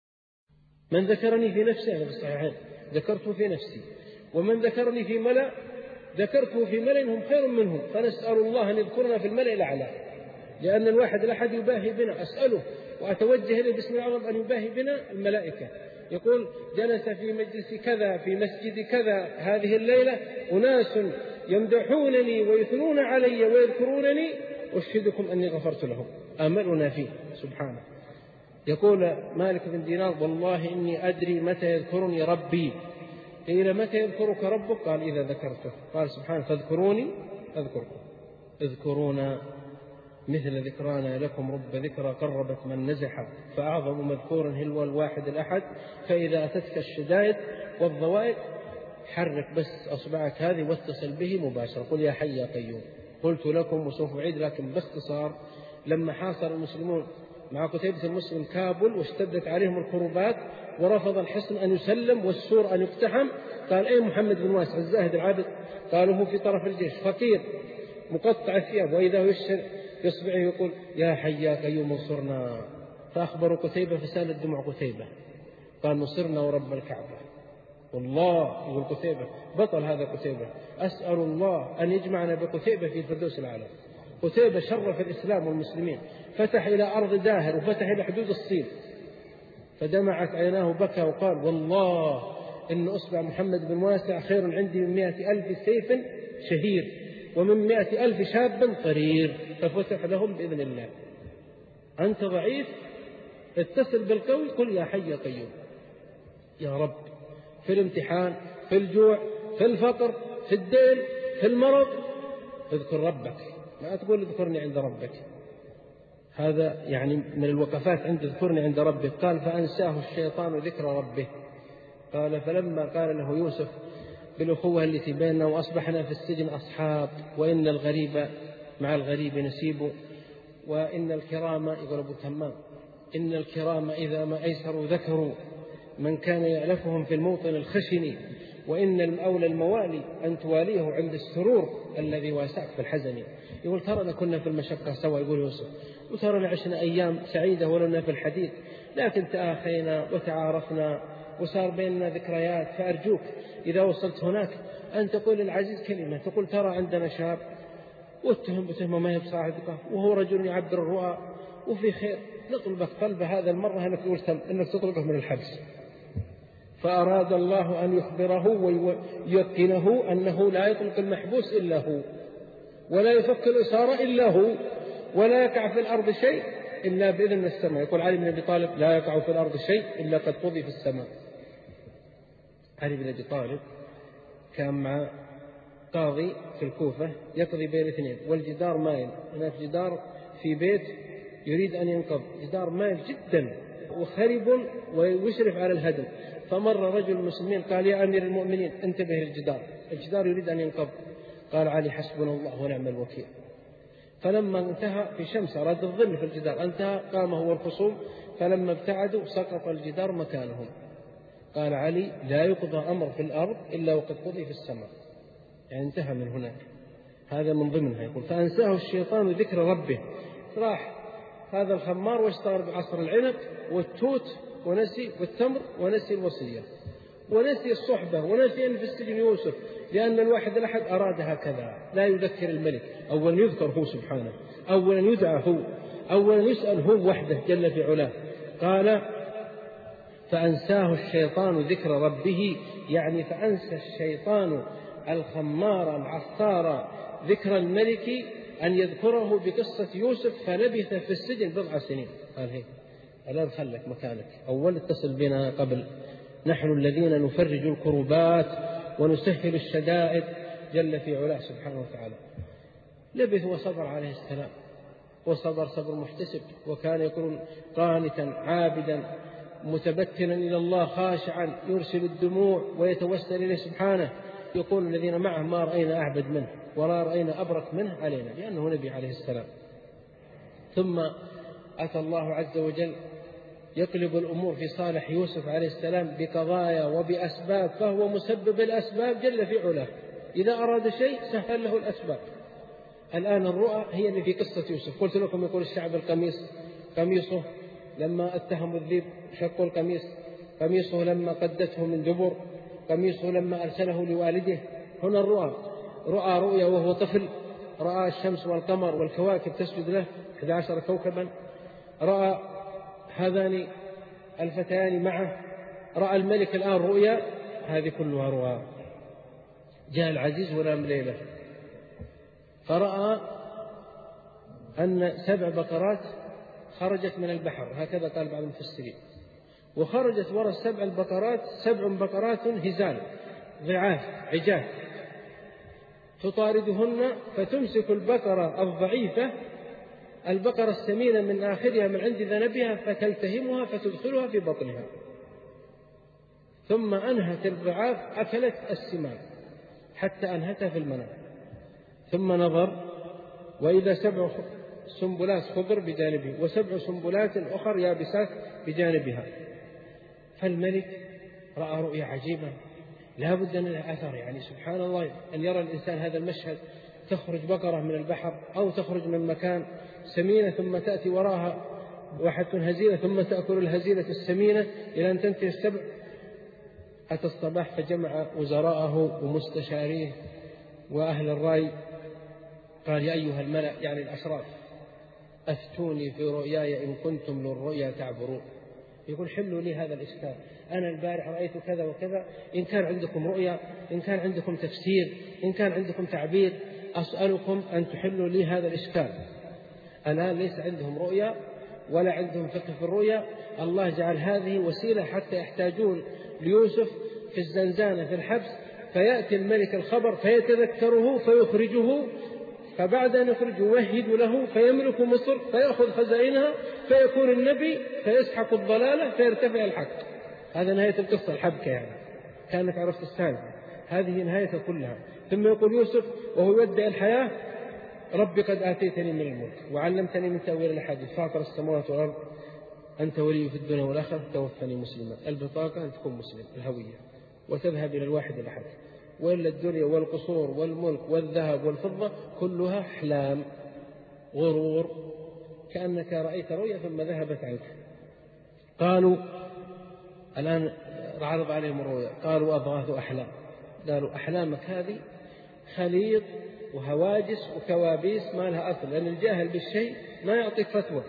من ذكرني في نفسي، أنا في الصحيحين ذكرته في نفسي، ومن ذكرني في ملأ ذكرته في ملأ هم خير منهم، فنسأل الله أن يذكرنا في الملأ الأعلى، لأن الواحد الأحد يباهي بنا. أسأله وأتوجه إليه باسم العظم أن يباهي بنا الملائكة. يقول جلس في مجلس كذا في مسجد كذا هذه الليلة أناس يمدحونني ويثنون علي ويذكرونني، أشهدكم أني غفرت لهم. أملنا فيه سبحانه. يقول مالك بن دينار والله إني أدري متى يذكرني ربي. قيل متى يذكرك ربك؟ قال إذا ذكرته. قال سبحانه فاذكروني أذكركم. اذكرونا مثل ذكرانا لكم، رب ذكرى قربت من نزح، فأعظم مذكور هو الواحد الأحد. فإذا أتتك الشدائد والضوائد حرك بس أصبعك هذه واتصل به مباشرة، قل يا حي يا قيوم. قلت لكم وسوف أعيد لكن باختصار، لما حاصر المسلمون مع قتيبة المسلم كابل واشتدت عليهم الكروبات ورفض الحصن أن يسلم والسور أن يقتحم، قال أي محمد بن واسع الزاهد العابد؟ قالوا هو في طرف الجيش فقير مقطع الثياب، وإذا هو يشهر يصبعه يقول يا حي يا قيوم انصرنا. فأخبروا قتيبة فسالت دموع قتيبة، قال نصرنا ورب الكعبة. والله يقول قتيبة بطل هذا قتيبة، أسأل الله أن يجمعنا بقتيبة في الفردوس الأعلى. قتيبة شرف الإسلام والمسلمين، فتح إلى أرض داهر وفتح إلى حدود الصين، فدمعت عيناه بكى وقال والله إن أصبع محمد بن واسع خير عندي من مئة ألف سيف شهير ومن مئة ألف شاب قرير. ففتح لهم بإذن الله. أنت ضعيف اتصل بالقوي، قل يا حي يا قيوم. يا رب في الامتحان في الجوع في الفقر في الدين في المرض اذكر ربك، ما تقول اذكرني عند ربك. هذا يعني من الوقفات عند اذكرني عند ربك. قال فأنساه الشيطان ذكر ربه. قال فلما قال له يوسف بالأخوة التي بيننا وأصبحنا في السجن أصحاب، وإن الغريب مع الغريب نسيب، وإن الكرام يقول أبو تمام إن الكرام إذا ما أيسروا ذكروا من كان يألفهم في الموطن الخشن، وإن الأولى الموالي أن تواليه عند السرور الذي واسعك في الحزن. يقول ترى كنا في المشقة سوا، يقول يوسف، وترى عشنا أيام سعيدة ولنا في الحديث، لكن تآخينا وتعارفنا وصار بيننا ذكريات. فأرجوك إذا وصلت هناك أن تقول العزيز كلمة، تقول ترى عندنا شاب واتهم بتهمة ما هي بصادقة، وهو رجل يعبر الرؤى وفي خير، نطلبك طلب هذا المرة أنك أنك تطلقه من الحبس. فأراد الله أن يخبره وييقنه أنه لا يطلق المحبوس إلا هو، ولا يفك الإسارة إلا هو، ولا يقع في الأرض شيء إلا بإذن السماء. يقول علي بن أبي طالب: لا يقع في الأرض شيء إلا قد قضي في السماء. علي بن أبي طالب كان مع قاضي في الكوفة يقضي بين اثنين، والجدار مايل، هناك جدار في بيت يريد أن ينقض، جدار مايل جدا وخرب ويشرف على الهدم. فمر رجل المسلمين قال: يا أمير المؤمنين انتبه للجدار، الجدار يريد أن ينقض. قال علي: حسبنا الله ونعم الوكيل. فلما انتهى في شمس أراد الظل في الجدار، انتهى قام هو الخصوم، فلما ابتعدوا سقط الجدار مكانهم. قال علي: لا يقضى أمر في الأرض إلا وقد قضي في السماء، يعني انتهى من هناك. هذا من ضمنها. يقول: فأنساه الشيطان ذكر ربه، راح هذا الخمار واشتغل بعصر العنب والتوت ونسي والتمر ونسي الوصية ونسي الصحبة ونسي أن في السجن يوسف، لأن الواحد الأحد أراد هكذا، لا يذكر الملك. أولا يذكر هو سبحانه، أولا يدعى هو، أولا يسأل هو وحده جل في علاه. قال: فأنساه الشيطان ذكر ربه، يعني فأنسى الشيطان الخمار العصار ذكر الملك أن يذكره بقصة يوسف، فلبث في السجن بضع سنين. قال: هيك الآن خلك مكانك، أول اتصل بنا قبل، نحن الذين نفرج الكربات ونسهل الشدائد جل في علاه سبحانه وتعالى. لبث وصبر عليه السلام، وصبر صبر محتسب، وكان يكون قانتا عابدا متبتلا إلى الله خاشعا يرسل الدموع ويتوسل إليه سبحانه. يقول الذين معه: ما رأينا أعبد منه ولا رأينا أبرك منه علينا، لأنه نبي عليه السلام. ثم أتى الله عز وجل يقلب الأمور في صالح يوسف عليه السلام بقضايا وبأسباب، فهو مسبب الأسباب جل في علاه، إذا أراد شيء سهل له الأسباب. الآن الرؤى هي اللي في قصة يوسف. قلت لكم يقول الشعب القميص قميصه لما اتهم الذئب شقوا القميص، قميصه لما قدته من دبر، قميصه لما أرسله لوالده. هنا الرؤى، رؤى رؤيا وهو طفل، رأى الشمس والقمر والكواكب تسجد له أحد عشر كوكبا، رأى هذان الفتيان معه، رأى الملك الآن رؤيا، هذه كلها رؤى. جاء العزيز ونام ليلة، فرأى أن سبع بقرات خرجت من البحر، هكذا قال بعض المفسرين، وخرجت وراء السبع البقرات سبع بقرات هزال ضعاف عجاف تطاردهن، فتمسك البقرة الضعيفة البقرة السمينة من آخرها من عند ذنبها فتلتهمها فتدخلها في بطنها، ثم أنهت الضعاف أكلت السمان حتى أنهتها في المنام. ثم نظر وإذا سبع سنبلات خضر بجانبه وسبع سنبلات أخر يابسات بجانبها. فالملك رأى رؤيا عجيبة لا بد أن لها أثر، يعني سبحان الله أن يرى الإنسان هذا المشهد، تخرج بقرة من البحر أو تخرج من مكان سمينة ثم تأتي وراها واحدة هزيلة ثم تأكل الهزيلة السمينة إلى أن تنتهي السبع. أتى الصباح فجمع وزراءه ومستشاريه وأهل الرأي، قال: يا أيها الملأ، يعني الأشراف، أفتوني في رؤياي إن كنتم للرؤيا تعبرون. يقول: حلوا لي هذا الإشكال، أنا البارح رأيت كذا وكذا، إن كان عندكم رؤيا، إن كان عندكم تفسير، إن كان عندكم تعبير، أسألكم أن تحلوا لي هذا الإشكال. الآن ليس عندهم رؤيا ولا عندهم فقه في الرؤيا، الله جعل هذه وسيلة حتى يحتاجون ليوسف في الزنزانة في الحبس، فيأتي الملك الخبر فيتذكره فيخرجه، فبعد أن يخرج يمهد له فيملك مصر فيأخذ خزائنها فيكون النبي فيسحق الضلالة فيرتفع الحق. هذا نهاية القصة الحبكة، يعني كانت عرفت السالفة، هذه نهاية كلها. ثم يقول يوسف وهو يبدأ الحياة: ربي قد آتيتني من الملك وعلمتني من تأويل الأحاديث، فاطر السماوات والأرض أنت ولي في الدنيا والآخرة توفني مسلما. البطاقة أن تكون مسلم، الهوية، وتذهب إلى الواحد الأحد، وإلا الدنيا والقصور والملك والذهب والفضة كلها أحلام غرور، كأنك رأيت رؤيا ثم ذهبت عنك. قالوا الآن عرض عليهم الرؤيا، قالوا أضغاث أحلام. قالوا: أحلامك هذه خليط وهواجس وكوابيس ما لها أصل، لأن الجاهل بالشيء ما يعطيك فتوى،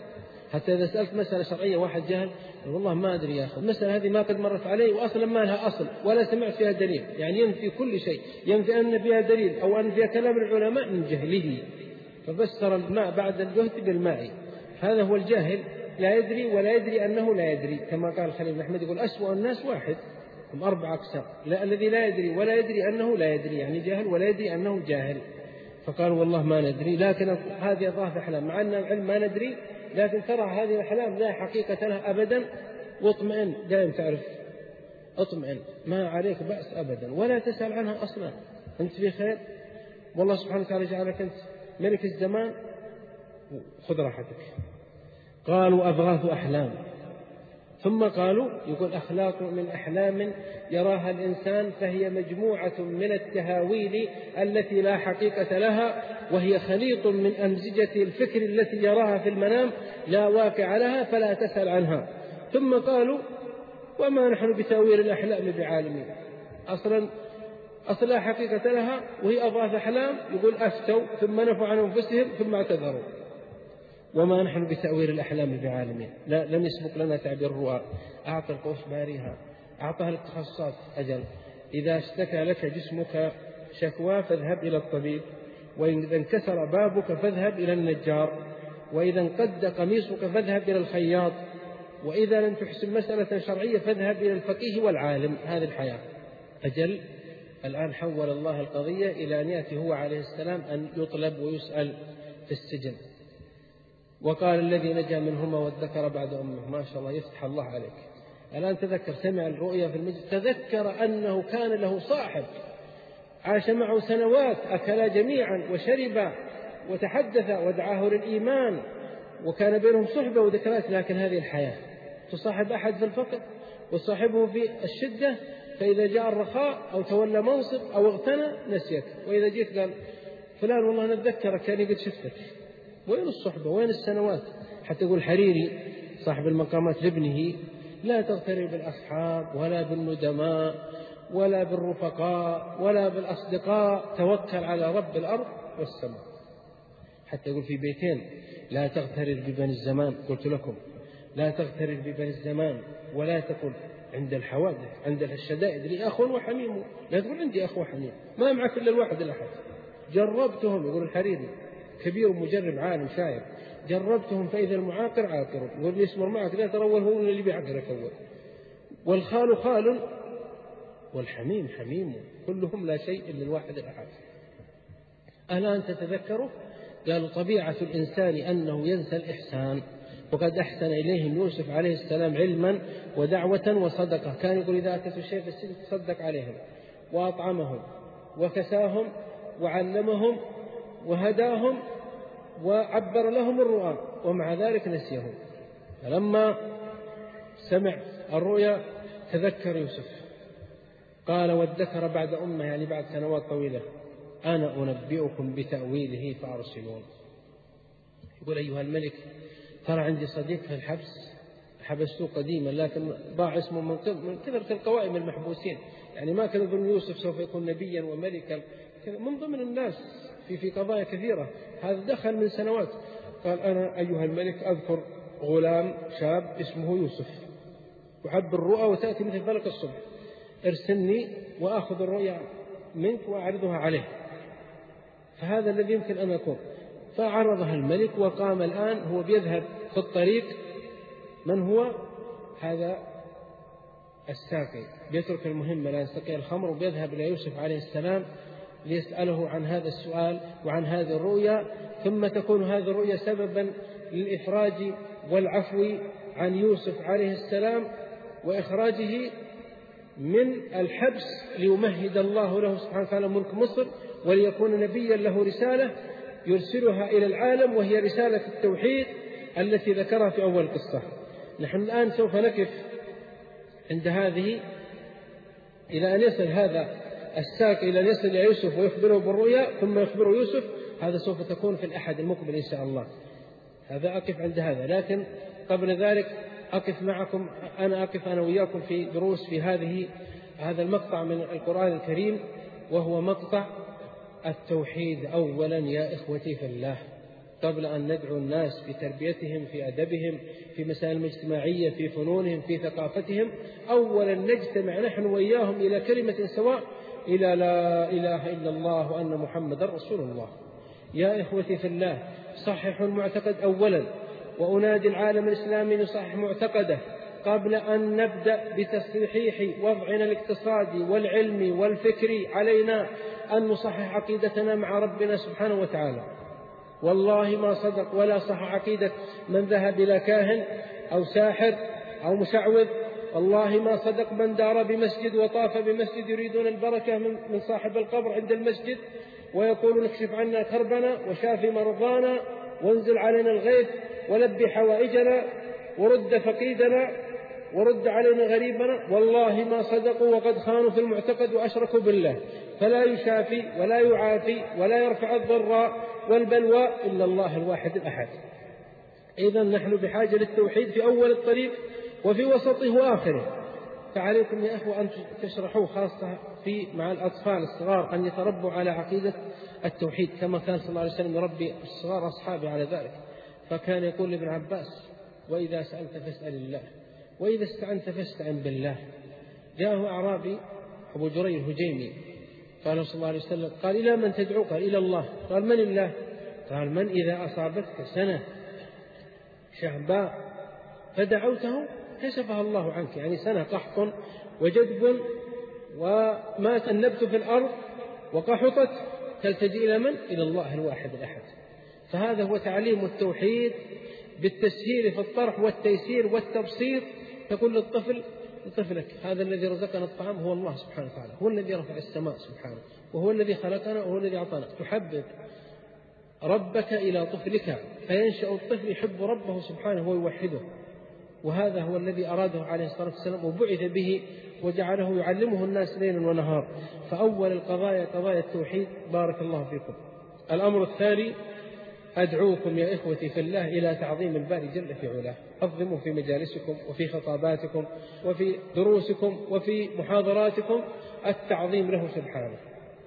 حتى إذا سألت مسألة شرعية واحد جهل والله ما أدري يا أخي المسألة هذه ما قد مرت علي وأصلا ما لها أصل ولا سمعت فيها دليل، يعني ينفي كل شيء، ينفي أن فيها دليل أو أن فيها كلام العلماء من جهله، ففسر الماء بعد الجهد بالماء. هذا هو الجاهل، لا يدري ولا يدري أنه لا يدري، كما قال الخليل بن أحمد يقول أسوأ الناس واحد، هم أربع أقسام، الذي لا يدري ولا يدري أنه لا يدري، يعني جاهل ولا يدري أنه جاهل. فقالوا والله ما ندري، لكن هذه أضغاث أحلام، مع أن العلم ما ندري، لكن ترى هذه الأحلام لا حقيقة لها أبدا، واطمئن دائم تعرف، اطمئن ما عليك بأس أبدا ولا تسأل عنها أصلا، أنت في خير، والله سبحانه وتعالى جعلك أنت ملك الزمان، خذ راحتك. قالوا أضغاث أحلام. ثم قالوا يقول أخلاق من أحلام يراها الإنسان فهي مجموعة من التهاويل التي لا حقيقة لها، وهي خليط من أمزجة الفكر التي يراها في المنام لا واقع لها فلا تسأل عنها. ثم قالوا وما نحن بتأويل الأحلام بعالمين، أصلا أصلا حقيقة لها وهي أضغاث أحلام، يقول أفتوا ثم نفوا عن أنفسهم ثم اعتذروا. وما نحن بتأويل الأحلام بعالمين، لا لم يسبق لنا تعبير الرؤى، أعطى القوس باريها، أعطاها التخصصات. أجل إذا اشتكى لك جسمك شكوى فاذهب إلى الطبيب، وإذا انكسر بابك فاذهب إلى النجار، وإذا انقد قميصك فاذهب إلى الخياط، وإذا لم تحسن مسألة شرعية فاذهب إلى الفقيه والعالم. هذه الحياة. أجل الآن حول الله القضية إلى أن يأتي هو عليه السلام أن يطلب ويسأل في السجن. وقال الذي نجا منهما وادكر بعد أمه، ما شاء الله يفتح الله عليك. الآن تذكر سمع الرؤيا في المجلس، تذكر أنه كان له صاحب عاش معه سنوات، أكلا جميعا وشربا وتحدث ودعاه للإيمان وكان بينهم صحبة وذكرات، لكن هذه الحياة تصاحب أحد في الفقر وصاحبه في الشدة، فإذا جاء الرخاء أو تولى منصب أو اغتنى نسيك، وإذا جيت قال فلان والله نتذكرك كان قد شفتك. وين الصحبة وين السنوات؟ حتى يقول حريري صاحب المقامات لابنه لا تغتري بالأصحاب ولا بالندماء ولا بالرفقاء ولا بالأصدقاء، توكل على رب الأرض والسماء. حتى يقول في بيتين لا تغترر ببني الزمان، قلت لكم لا تغترر ببني الزمان، ولا تقل عند الحوادث عند الشدائد لي أخ وحميم، لا تقول عندي أخ وحميم ما معك إلا الواحد الأحد. جربتهم يقول الحريري كبير مجرب عالم شاعر، جربتهم فإذا المعاقر عاقر، واللي يسمر معك لا ترول هو اللي بيعقرك أول، والخال خال والحميم حميم، كلهم لا شيء إلا الواحد الأحد. ألا أنت تتذكره؟ قالوا طبيعة الإنسان أنه ينسى الإحسان، وقد أحسن إليهم يوسف عليه السلام علما ودعوة وصدقة. كان يقول إذا أكلوا الشيء في السجن تصدق عليهم وأطعمهم وكساهم وعلمهم وهداهم وعبر لهم الرؤى، ومع ذلك نسيهم. فلما سمع الرؤيا تذكر يوسف، قال وادكر بعد أمه، يعني بعد سنوات طويلة، أنا أنبئكم بتأويله فأرسلون. يقول أيها الملك ترى عندي صديق في الحبس، حبسته قديما لكن ضاع اسمه من كثرة القوائم المحبوسين، يعني ما كان يظن يوسف سوف يكون نبيا وملكا، من ضمن الناس في في قضايا كثيرة. هذا دخل من سنوات. قال أنا أيها الملك أذكر غلام شاب اسمه يوسف، وحب الرؤى وتأتي مثل فلق الصبح، ارسلني وأخذ الرؤيا منك وأعرضها عليه، فهذا الذي يمكن أن أكون. فعرضها الملك وقام الآن هو بيذهب في الطريق. من هو هذا الساقي؟ بيترك المهمة لا يستقي الخمر وبيذهب إلى يوسف عليه السلام ليسأله عن هذا السؤال وعن هذه الرؤيا، ثم تكون هذه الرؤيا سببا للإفراج والعفو عن يوسف عليه السلام وإخراجه من الحبس، ليمهد الله له سبحانه وتعالى ملك مصر، وليكون نبيا له رسالة يرسلها إلى العالم، وهي رسالة التوحيد التي ذكرها في أول قصة. نحن الآن سوف نقف عند هذه إلى أن يصل هذا الساقي إلى أن يصل إلى يوسف ويخبره بالرؤيا ثم يخبره يوسف. هذا سوف تكون في الأحد المقبل إن شاء الله. هذا أقف عند هذا، لكن قبل ذلك أقف معكم، أنا أقف أنا وياكم في دروس في هذه هذا المقطع من القرآن الكريم، وهو مقطع التوحيد أولا يا إخوتي في الله. قبل أن ندعو الناس في تربيتهم، في أدبهم، في مسائل اجتماعية، في فنونهم، في ثقافتهم، أولا نجتمع نحن وإياهم إلى كلمة سواء، إلى لا إله إلا الله وأن محمدا رسول الله. يا إخوتي في الله، صححوا المعتقد أولا، وأنادي العالم الإسلامي يصحح معتقده قبل أن نبدأ بتصحيح وضعنا الاقتصادي والعلمي والفكري. علينا أن نصحح عقيدتنا مع ربنا سبحانه وتعالى. والله ما صدق ولا صح عقيدة من ذهب إلى كاهن أو ساحر أو مشعوذ. والله ما صدق من دار بمسجد وطاف بمسجد يريدون البركة من صاحب القبر عند المسجد، ويقولون اكشف عنا كربنا وشافي مرضانا وانزل علينا الغيث ولبي حوائجنا ورد فقيدنا ورد علينا غريبنا. والله ما صدقوا وقد خانوا في المعتقد وأشركوا بالله، فلا يشافي ولا يعافي ولا يرفع الضراء والبلوى إلا الله الواحد الأحد. إذن نحن بحاجة للتوحيد في أول الطريق وفي وسطه وآخره. فعليكم يا أخوة أن تشرحوا خاصة في مع الأطفال الصغار أن يتربوا على عقيدة التوحيد، كما كان صلى الله عليه وسلم يربي الصغار أصحابه على ذلك. فكان يقول لابن عباس: وإذا سألت فاسأل الله، وإذا استعنت فاستعن بالله. جاءه أعرابي أبو جرير الهجيمي قال صلى الله عليه وسلم: قال: إلى من تدعو؟ قال: إلى الله. قال: من الله؟ قال: من إذا أصابتك سنة شهباء فدعوته كشفها الله عنك. يعني سنة قحط وجدب ومات النبت في الأرض وقحطت، تلتجي إلى من؟ إلى الله الواحد الأحد. فهذا هو تعليم التوحيد بالتسهيل في الطرح والتيسير والتبسيط. تقول للطفل: لطفلك هذا الذي رزقنا الطعام هو الله سبحانه وتعالى، هو الذي رفع السماء سبحانه، وهو الذي خلقنا وهو الذي أعطانا. تحبب ربك إلى طفلك فينشأ الطفل يحب ربه سبحانه ويوحده. وهذا هو الذي أراده عليه الصلاة والسلام وبعث به وجعله يعلمه الناس ليلا ونهار. فأول القضايا قضايا التوحيد. بارك الله فيكم. الأمر الثاني: أدعوكم يا إخوتي في الله إلى تعظيم الباري جل في علاه. عظموا في مجالسكم وفي خطاباتكم وفي دروسكم وفي محاضراتكم التعظيم له سبحانه.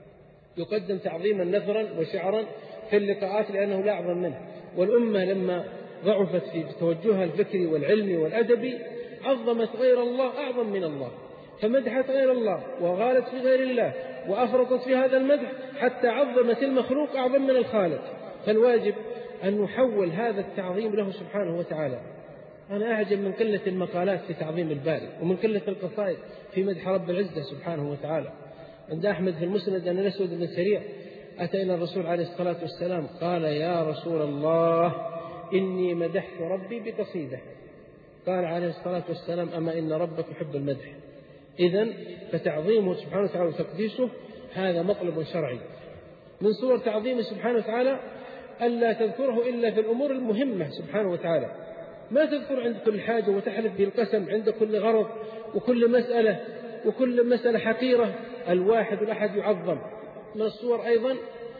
يقدم تعظيما نثرا وشعرا في اللقاءات لأنه لا أعظم منه. والأمة لما ضعفت في توجهها الفكري والعلمي والأدبي عظمت غير الله أعظم من الله، فمدحت غير الله وغالت في غير الله وأفرطت في هذا المدح حتى عظمت المخلوق أعظم من الخالق. فالواجب أن نحول هذا التعظيم له سبحانه وتعالى. أنا أعجب من قلة المقالات في تعظيم الباري ومن قلة القصائد في مدح رب العزة سبحانه وتعالى. عند أحمد في المسند أن الأسود بن سريع أتى إلى الرسول عليه الصلاة والسلام قال: يا رسول الله إني مدحت ربي بقصيدة. قال عليه الصلاة والسلام: أما إن ربك يحب المدح. إذن فتعظيمه سبحانه وتعالى وتقديسه هذا مطلب شرعي. من صور تعظيمه سبحانه وتعالى ألا تذكره إلا في الأمور المهمة سبحانه وتعالى. ما تذكر عند كل حاجة وتحلف بالقسم عند كل غرض وكل مسألة وكل مسألة حقيرة. الواحد الأحد يعظم. من الصور أيضا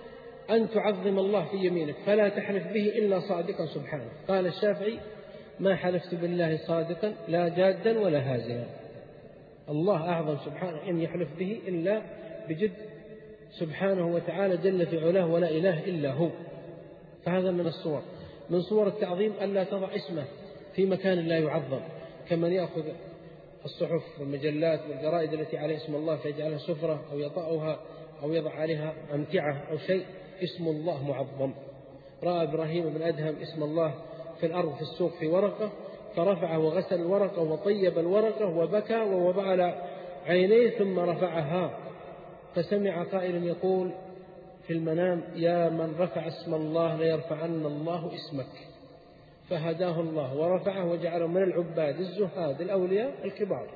أن تعظم الله في يمينك فلا تحلف به إلا صادقا سبحانه. قال الشافعي: ما حلفت بالله صادقا لا جادا ولا هازلا. الله أعظم سبحانه أن يحلف به إلا بجد سبحانه وتعالى جل في علاه ولا إله إلا هو. فهذا من الصور. من صور التعظيم ألا تضع اسمه في مكان لا يعظم، كمن يأخذ الصحف والمجلات والجرائد التي عليها اسم الله فيجعلها سفرة أو يطأها أو يضع عليها أمتعة أو شيء اسم الله معظم. رأى إبراهيم بن أدهم اسم الله في الأرض في السوق في ورقة فرفعه وغسل الورقة وطيب الورقة وبكى ووضع على عينيه ثم رفعها، فسمع قائل يقول في المنام: يا من رفع اسم الله ليرفعن الله اسمك. فهداه الله ورفعه وجعله من العباد الزهاد الأولياء الكبار.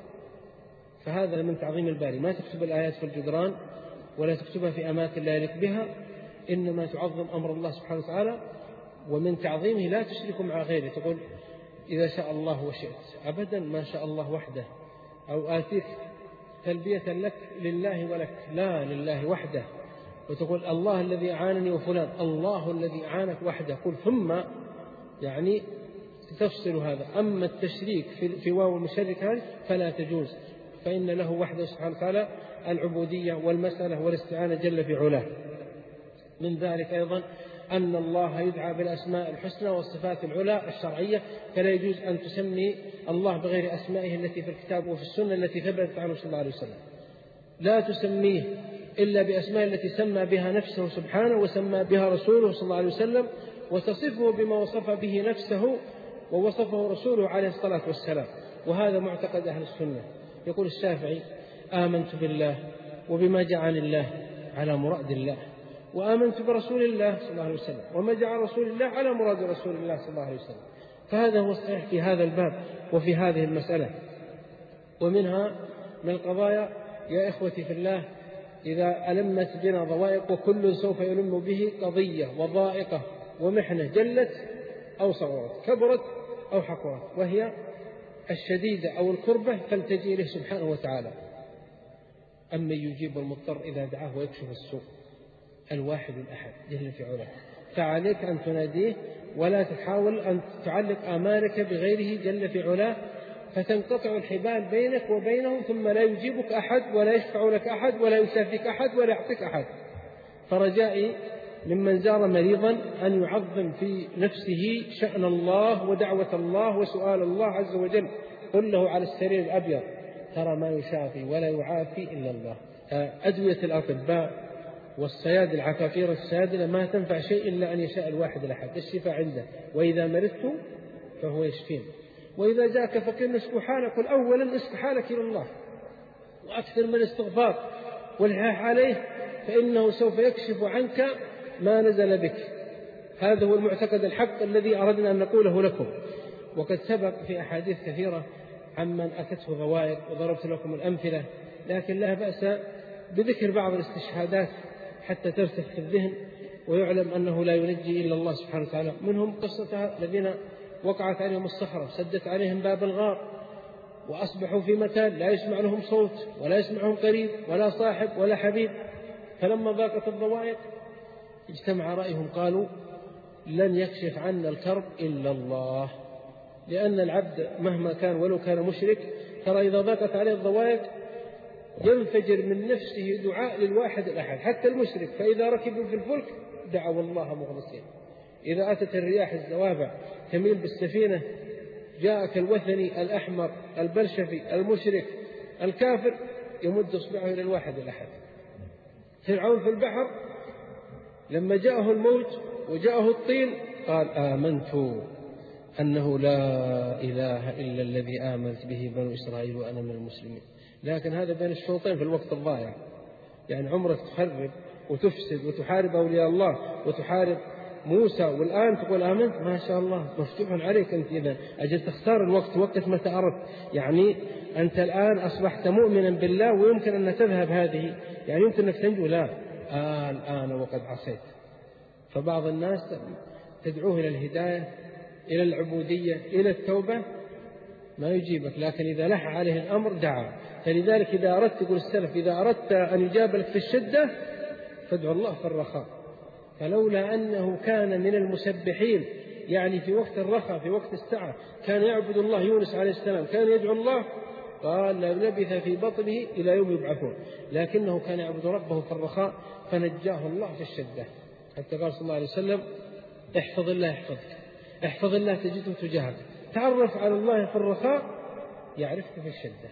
فهذا من تعظيم الباري. ما تكتب الآيات في الجدران ولا تكتبها في أماكن لا يليق بها، إنما تعظم أمر الله سبحانه وتعالى. ومن تعظيمه لا تشرك مع غيره. تقول إذا شاء الله وشئت، أبدا ما شاء الله وحده. أو آتيك تلبية لك لله ولك، لا لله وحده. وتقول الله الذي أعانني وفلان، الله الذي أعانك وحده. قل ثم يعني تفصل هذا. أما التشريك في واو المشرك هذه فلا تجوز، فإن له وحده سبحانه وتعالى العبودية والمسألة والاستعانة جل في علاه. من ذلك أيضا أن الله يدعى بالأسماء الحسنى والصفات العلى الشرعية، فلا يجوز أن تسمي الله بغير أسمائه التي في الكتاب وفي السنة التي ثبتت عنه صلى الله عليه وسلم. لا تسميه إلا بأسماء التي سمى بها نفسه سبحانه وسمى بها رسوله صلى الله عليه وسلم، وتصفه بما وصف به نفسه ووصفه رسوله عليه الصلاة والسلام. وهذا معتقد أهل السنة. يقول الشافعي: آمنت بالله وبما جاء عن الله على مراد الله، وآمنت برسول الله صلى الله عليه وسلم وما جاء عن رسول الله على مراد رسول الله صلى الله عليه وسلم. فهذا هو الصحيح في هذا الباب وفي هذه المسألة. ومنها من القضايا يا إخوتي في الله إذا ألمت بنا ضوائق، وكل سوف يلم به قضية وضائقة ومحنة جلت أو صغرت، كبرت أو حقرت، وهي الشديدة أو الكربة، فالتجي إليه سبحانه وتعالى. أما يجيب المضطر إذا دعاه ويكشف السوء، الواحد الأحد جل في علاه. فعليك أن تناديه ولا تحاول أن تعلق آمالك بغيره جل في علاه، فتنقطع الحبال بينك وبينه، ثم لا يجيبك أحد ولا يشفع لك أحد ولا يشافيك أحد ولا يعطيك أحد. فرجائي ممن زار مريضا أن يعظم في نفسه شأن الله ودعوة الله وسؤال الله عز وجل. قل له على السرير الأبيض: ترى ما يشافي ولا يعافي إلا الله. أدوية الأطباء والصياد العقاقير السادلة ما تنفع شيء إلا أن يشاء الواحد الأحد، الشفاء عنده. وإذا مرضت فهو يشفين. وإذا جاءك فقير نشكو حالك، قل أولا اسق حالك إلى الله، وأكثر من الاستغفار والحاح عليه، فإنه سوف يكشف عنك ما نزل بك. هذا هو المعتقد الحق الذي أردنا أن نقوله لكم. وقد سبق في أحاديث كثيرة عمن أتته ضوائق وضربت لكم الأمثلة، لكن لا بأس بذكر بعض الاستشهادات حتى ترسخ في الذهن ويعلم أنه لا ينجي إلا الله سبحانه وتعالى. منهم قصة الذين وقعت عليهم الصخرة سدت عليهم باب الغار، وأصبحوا في مكان لا يسمع لهم صوت ولا يسمعهم قريب ولا صاحب ولا حبيب. فلما ضاقت الضوائق اجتمع رأيهم، قالوا: لن يكشف عنا الكرب إلا الله. لأن العبد مهما كان ولو كان مشرك، ترى إذا ضاقت عليه الضوائق ينفجر من نفسه دعاء للواحد الأحد، حتى المشرك. فإذا ركبوا في الفلك دعوا الله مخلصين. إذا أتت الرياح الزوابع تميل بالسفينة، جاءك الوثني الأحمر البلشفي المشرك الكافر يمد إصبعه إلى الواحد الأحد. فرعون في البحر لما جاءه الموج وجاءه الطين قال: آمنت أنه لا إله إلا الذي آمنت به بنو إسرائيل وأنا من المسلمين. لكن هذا بين الشوطين في الوقت الضائع، يعني عمرك تخرب وتفسد وتحارب أولياء الله وتحارب موسى، والآن تقول آمنت. ما شاء الله، مفتوح عليك أنت إذا أجل تختار الوقت وقت متى أردت. يعني أنت الآن أصبحت مؤمنا بالله ويمكن أن تذهب هذه، يعني يمكن أنك تنجو. لا، آه الآن وقد عصيت. فبعض الناس تدعوه إلى الهداية، إلى العبودية، إلى التوبة، ما يجيبك. لكن إذا لح عليه الأمر دعا. فلذلك إذا أردت، يقول السلف: إذا أردت أن يجاب لك في الشدة فادعو الله في الرخاء. فلولا أنه كان من المسبحين، يعني في وقت الرخاء في وقت السعة كان يعبد الله، يونس عليه السلام كان يدعو الله، قال: لبث في بطنه إلى يوم يبعثون. لكنه كان يعبد ربه في الرخاء فنجاه الله في الشدة. حتى قال صلى الله عليه وسلم: احفظ الله يحفظك، احفظ الله تجده تجاهك، تعرف على الله في الرخاء يعرفك في الشدة.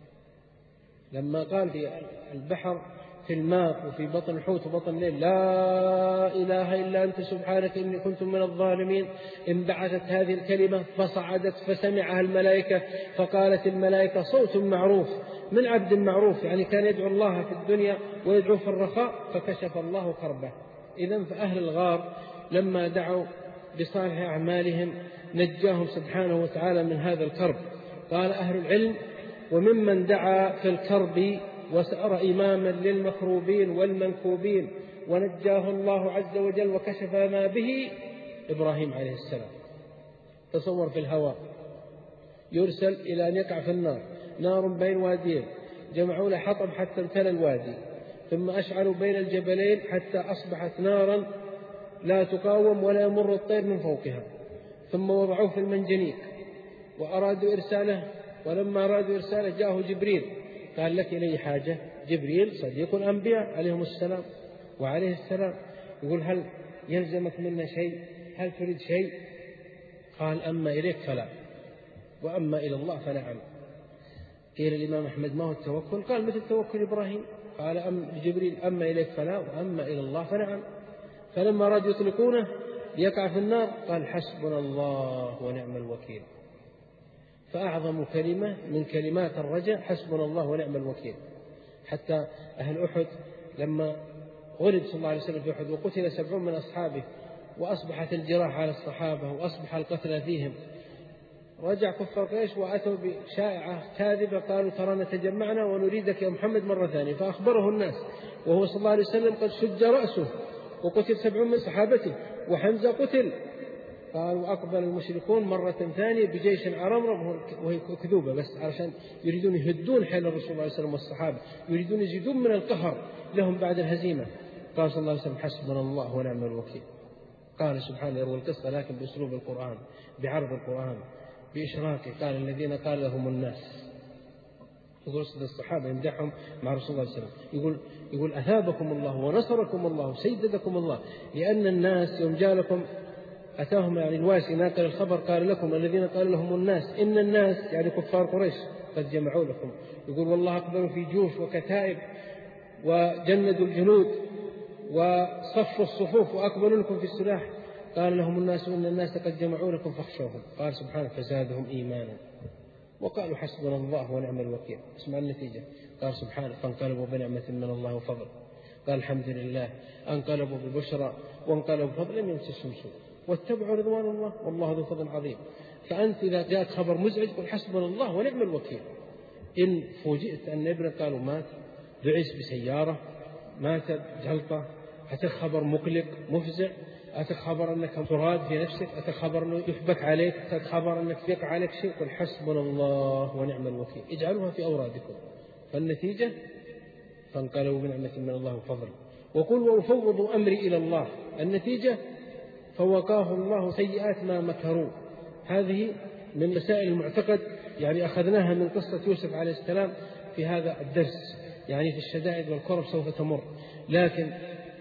لما قال في البحر في الماء وفي بطن الحوت وبطن الليل: لا إله إلا أنت سبحانك إني كنت من الظالمين، انبعثت هذه الكلمة فصعدت فسمعها الملائكة، فقالت الملائكة: صوت معروف من عبد معروف. يعني كان يدعو الله في الدنيا ويدعو في الرخاء فكشف الله كربه. إذن فأهل الغار لما دعوا بصالح أعمالهم نجاهم سبحانه وتعالى من هذا الكرب. قال أهل العلم: وممن دعا في الكرب وسأر إماما للمكروبين والمنكوبين ونجاه الله عز وجل وكشف ما به إبراهيم عليه السلام. تصور في الهواء يرسل إلى أن يقع في النار، نار بين واديين، جمعوا له حطب حتى امتلى الوادي، ثم أشعلوا بين الجبلين حتى أصبحت نارا لا تقاوم ولا يمر الطير من فوقها، ثم وضعوه في المنجنيق وأرادوا إرساله. ولما أرادوا إرساله جاءه جبريل قال: لك إلي حاجة. جبريل صديق الأنبياء عليهم السلام وعليه السلام، يقول: هل يلزمك منا شيء؟ هل تريد شيء؟ قال أما إليك فلا، وأما إلى الله فنعم. قيل الإمام أحمد ما هو التوكل؟ قال مثل توكل إبراهيم. قال أم جبريل أما إليك فلا وأما إلى الله فنعم. فلما أرادوا يطلقونه ليقع في النار قال حسبنا الله ونعم الوكيل. فأعظم كلمة من كلمات الرجاء حسبنا الله ونعم الوكيل. حتى أهل أحد لما غلب صلى الله عليه وسلم في أحد وقتل سبعون من أصحابه وأصبحت الجراح على الصحابة وأصبح القتلى فيهم، رجع كفار قريش وأتوا بشائعة كاذبة قالوا ترانا تجمعنا ونريدك يا محمد مرة ثانية. فأخبره الناس وهو صلى الله عليه وسلم قد شج رأسه وقتل سبعون من صحابته وحمزة قتل. قالوا أقبل المشركون مرة ثانية بجيش عرمرم، وهي كذوبة بس علشان يريدون يهدون حيل الرسول صلى الله عليه وسلم والصحابة، يريدون يزيدون من القهر لهم بعد الهزيمة. قال صلى الله عليه وسلم حسبنا الله ونعم الوكيل. قال سبحانه يروي القصة لكن بأسلوب القرآن، بعرض القرآن، بإشراكه. قال الذين قال لهم الناس، يقول الصحابة يمدحهم مع رسول الله صلى الله عليه وسلم، يقول يقول أثابكم الله ونصركم الله وسيددكم الله، لأن الناس يوم جاء لكم أتاهم يعني الواسي ناقل الخبر قال لكم الذين قال لهم الناس إن الناس يعني كفار قريش قد جمعوا لكم. يقول والله أقبلوا في جيوش وكتائب وجندوا الجنود وصفوا الصفوف وأقبلوا لكم في السلاح. قال لهم الناس إن الناس قد جمعوا لكم فاخشوهم. قال سبحانه فزادهم إيمانا وقالوا حسبنا الله ونعم الوكيل. اسمع النتيجة. قال سبحانه فانقلبوا بنعمة من الله وفضل. قال الحمد لله انقلبوا ببشرى وانقلبوا بفضل لم يمسسهم سوء واتبعوا رضوان الله والله ذو فضل عظيم. فأنت إذا جاءت خبر مزعج قل حسبنا الله ونعم الوكيل. إن فوجئت أن ابنك قالوا مات، دعس بسيارة، مات جلطة، أتى خبر مقلق مفزع، أتى خبر أنك تراد في نفسك، أتى خبر أنه يحبك عليك، أتى خبر أنك يقع عليك شيء، قل حسبنا الله ونعم الوكيل. اجعلوها في أورادكم. فالنتيجة فانقلبوا بنعمة من الله وفضل. وقل وأفوض أمري إلى الله. النتيجة فوقاه الله سيئات ما مكروا. هذه من مسائل المعتقد يعني أخذناها من قصة يوسف عليه السلام في هذا الدرس، يعني في الشدائد والكرب سوف تمر. لكن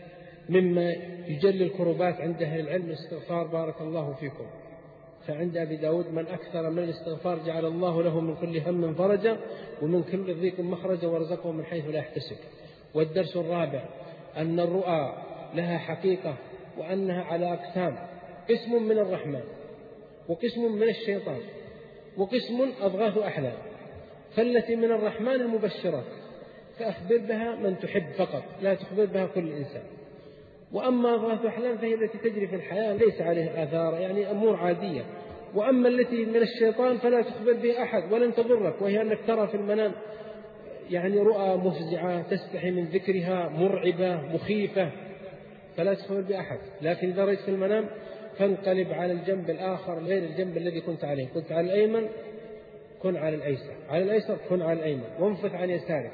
مما يجلي الكربات عند أهل العلم الاستغفار بارك الله فيكم. فعند أبي داود من أكثر من الاستغفار جعل الله له من كل هم فرجا ومن كل ضيق مخرجا ورزقه من حيث لا يحتسب. والدرس الرابع أن الرؤى لها حقيقة وأنها على أقسام، قسم من الرحمن وقسم من الشيطان وقسم أضغاث أحلام. فالتي من الرحمن المبشرات فأخبر بها من تحب فقط، لا تخبر بها كل إنسان. وأما أضغاث أحلام فهي التي تجري في الحياة ليس عليها آثار، يعني أمور عادية. وأما التي من الشيطان فلا تخبر بها أحد ولن تضرك، وهي أنك ترى في المنام يعني رؤى مفزعة تستحي من ذكرها، مرعبة مخيفة، فلا تخبر بأحد. لكن إذا رأيت في المنام فانقلب على الجنب الآخر غير الجنب الذي كنت عليه. كنت على الأيمن كن على الأيسر، على الأيسر كن على الأيمن، وانفث عن يسارك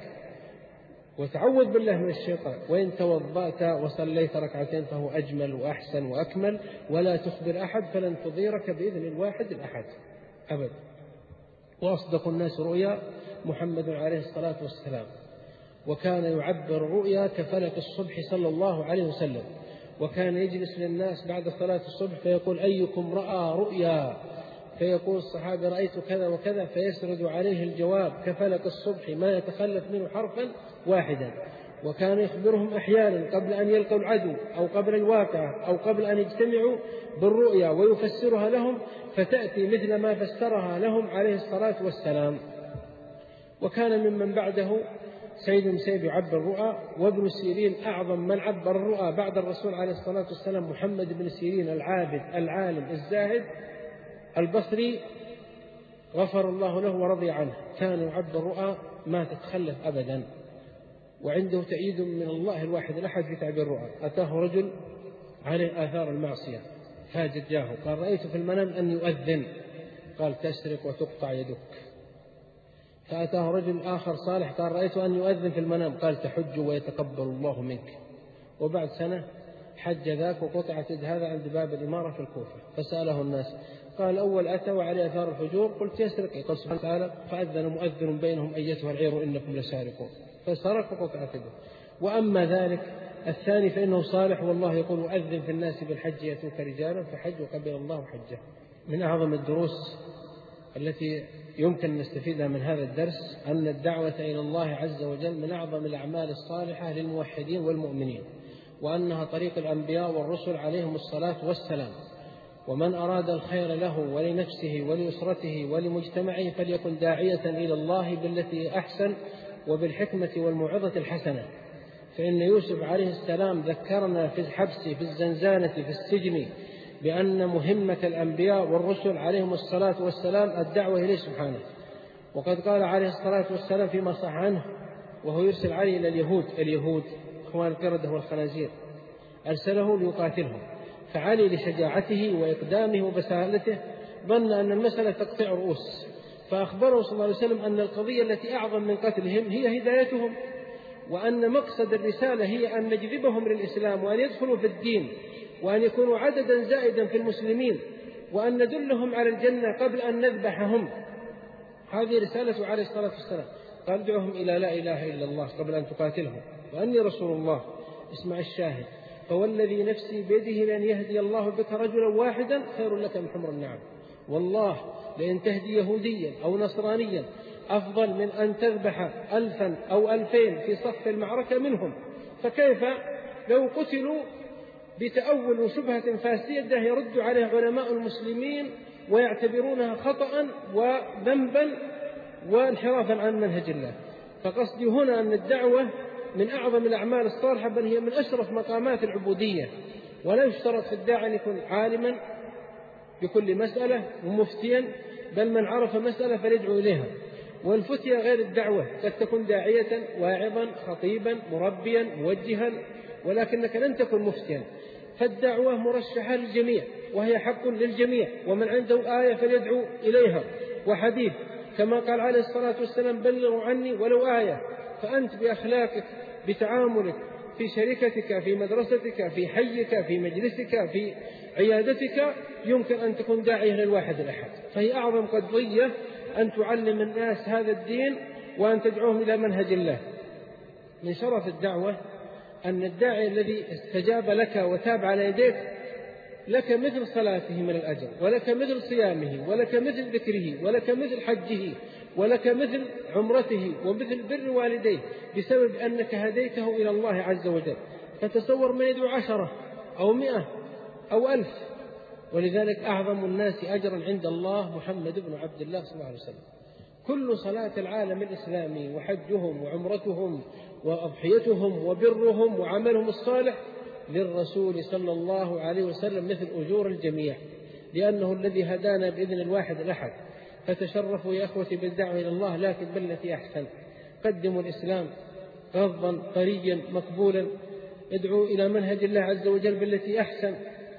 وتعوذ بالله من الشيطان. وإن توضأت وصليت ركعتين فهو أجمل وأحسن وأكمل. ولا تخبر أحد فلن تضيرك بإذن الواحد الأحد أبدا. وأصدق الناس رؤيا محمد عليه الصلاة والسلام، وكان يعبر رؤيا كفلك الصبح صلى الله عليه وسلم. وكان يجلس للناس بعد صلاة الصبح فيقول أيكم رأى رؤيا؟ فيقول الصحابة رأيت كذا وكذا، فيسرد عليه الجواب كفلك الصبح ما يتخلف منه حرفا واحدا. وكان يخبرهم أحيانا قبل أن يلقوا العدو أو قبل الواقع أو قبل أن يجتمعوا بالرؤيا ويفسرها لهم، فتأتي مثل ما فسرها لهم عليه الصلاة والسلام. وكان ممن بعده سيد المسيب يعبر الرؤى، وابن سيرين أعظم من عبر الرؤى بعد الرسول عليه الصلاة والسلام محمد بن سيرين العابد العالم الزاهد البصري غفر الله له ورضي عنه. كان يعبر الرؤى ما تتخلف أبدا، وعنده تأييد من الله الواحد الأحد في تعبير الرؤى. أتاه رجل عليه آثار المعصية فاجد جاهه، قال رأيت في المنام أن يؤذن، قال تسرق وتقطع يدك. فأتاه رجل آخر صالح قال رأيت أن يؤذن في المنام، قال تحج ويتقبل الله منك. وبعد سنة حج ذاك وقطعت يد هذا عند باب الإمارة في الكوفة. فسأله الناس قال أول أتى وعليه آثار الفجور، قلت يسرق، قال سبحانه وتعالى فأذن مؤذن بينهم أيتها العير إنكم لسارقون، فسرق وقطعت يده. وأما ذلك الثاني فإنه صالح، والله يقول وأذن في الناس بالحج يأتوك رجالا فحجوا قبل الله حجه. من أعظم الدروس التي يمكن أن نستفيدها من هذا الدرس أن الدعوة إلى الله عز وجل من أعظم الأعمال الصالحة للموحدين والمؤمنين، وأنها طريق الأنبياء والرسل عليهم الصلاة والسلام. ومن أراد الخير له ولنفسه ولأسرته ولمجتمعه فليكن داعية إلى الله بالتي أحسن وبالحكمة والموعظة الحسنة. فإن يوسف عليه السلام ذكرنا في الحبس في الزنزانة في السجن بأن مهمة الأنبياء والرسل عليهم الصلاة والسلام الدعوة إليه سبحانه. وقد قال عليه الصلاة والسلام فيما صح عنه وهو يرسل عليه إلى اليهود اليهود إخوان القردة والخنازير، أرسله ليقاتلهم، فعلي لشجاعته وإقدامه وبسالته ظن أن المسألة تقطع رؤوس، فأخبره صلى الله عليه وسلم أن القضية التي أعظم من قتلهم هي هدايتهم، وأن مقصد الرسالة هي أن نجذبهم للإسلام وأن يدخلوا في الدين وأن يكونوا عددا زائدا في المسلمين وأن ندلهم على الجنة قبل أن نذبحهم. هذه رسالة عليه الصلاة والسلام. قال ادعوهم إلى لا إله إلا الله قبل أن تقاتلهم وأني رسول الله. اسمع الشاهد: فوالذي نفسي بيده لأن يهدي الله بك رجلا واحدا خير لك من حمر النعم، والله لأن تهدي يهوديا أو نصرانيا أفضل من أن تذبح ألفا أو ألفين في صف المعركة منهم. فكيف لو قتلوا بتأول وشبهة فاسدة يرد عليه علماء المسلمين ويعتبرونها خطأ وذنبا وانحرافا عن منهج الله؟ فقصدي هنا أن الدعوة من أعظم الأعمال الصالحة، بل هي من أشرف مقامات العبودية، ولا يشترط في الداعي أن يكون عالما بكل مسألة ومفتيا، بل من عرف مسألة فليدعو إليها. والفتية غير الدعوة، قد تكون داعية واعظا خطيبا مربيا موجها، ولكنك لن تكن مفتيا. فالدعوة مرشحة للجميع وهي حق للجميع، ومن عنده آية فليدعو إليها وحديث، كما قال عليه الصلاة والسلام بلغوا عني ولو آية. فأنت بأخلاقك بتعاملك في شركتك في مدرستك في حيك في مجلسك في عيادتك يمكن أن تكون داعية للواحد الأحد. فهي أعظم قضية أن تعلم الناس هذا الدين وأن تدعوهم إلى منهج الله. من شرف الدعوة أن الداعي الذي استجاب لك وتاب على يديك لك مثل صلاته من الأجر، ولك مثل صيامه، ولك مثل ذكره، ولك مثل حجه، ولك مثل عمرته، ومثل بر والديه، بسبب أنك هديته إلى الله عز وجل. فتصور من يدعو عشرة أو مئة أو ألف. ولذلك أعظم الناس أجرا عند الله محمد بن عبد الله صلى الله عليه وسلم. كل صلاة العالم الإسلامي وحجهم وعمرتهم وأضحيتهم وبرهم وعملهم الصالح للرسول صلى الله عليه وسلم مثل أجور الجميع، لأنه الذي هدانا بإذن الواحد الأحد. فتشرفوا يا أخوتي بالدعوة إلى الله، لكن بالتي أحسن. قدموا الإسلام غضا طريا مقبولا، ادعوا إلى منهج الله عز وجل بالتي أحسن،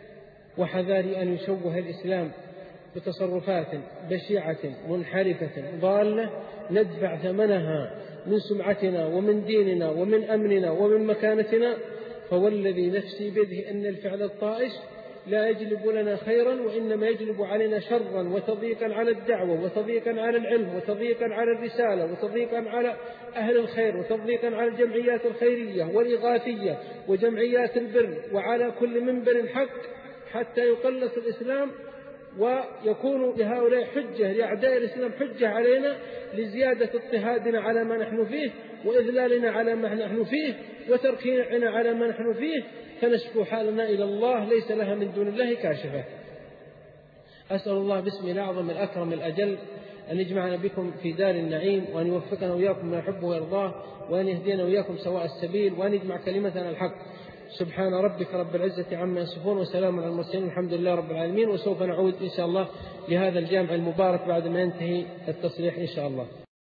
وحذاري أن يشوه الإسلام بتصرفات بشعة منحرفة ضالة ندفع ثمنها من سمعتنا ومن ديننا ومن أمننا ومن مكانتنا. فوالذي نفسي بيده أن الفعل الطائش لا يجلب لنا خيرا، وإنما يجلب علينا شرا وتضييقا على الدعوة وتضييقا على العلم وتضييقا على الرسالة وتضييقا على أهل الخير وتضييقا على الجمعيات الخيرية والإغاثية وجمعيات البر وعلى كل منبر حق، حتى يقلص الإسلام ويكون لهؤلاء حجة لأعداء الإسلام حجة علينا لزيادة اضطهادنا على ما نحن فيه وإذلالنا على ما نحن فيه وتركيعنا على ما نحن فيه، فنشكو حالنا إلى الله ليس لها من دون الله كاشفة. أسأل الله باسمه الأعظم الأكرم الأجل أن يجمعنا بكم في دار النعيم، وأن يوفقنا وإياكم ما يحبه ويرضاه، وأن يهدينا وإياكم سواء السبيل، وأن يجمع كلمتنا الحق. سبحان ربك رب العزة عما يصفون وسلام على المرسلين، الحمد لله رب العالمين. وسوف نعود إن شاء الله لهذا الجامع المبارك بعد ما ينتهي التصريح إن شاء الله.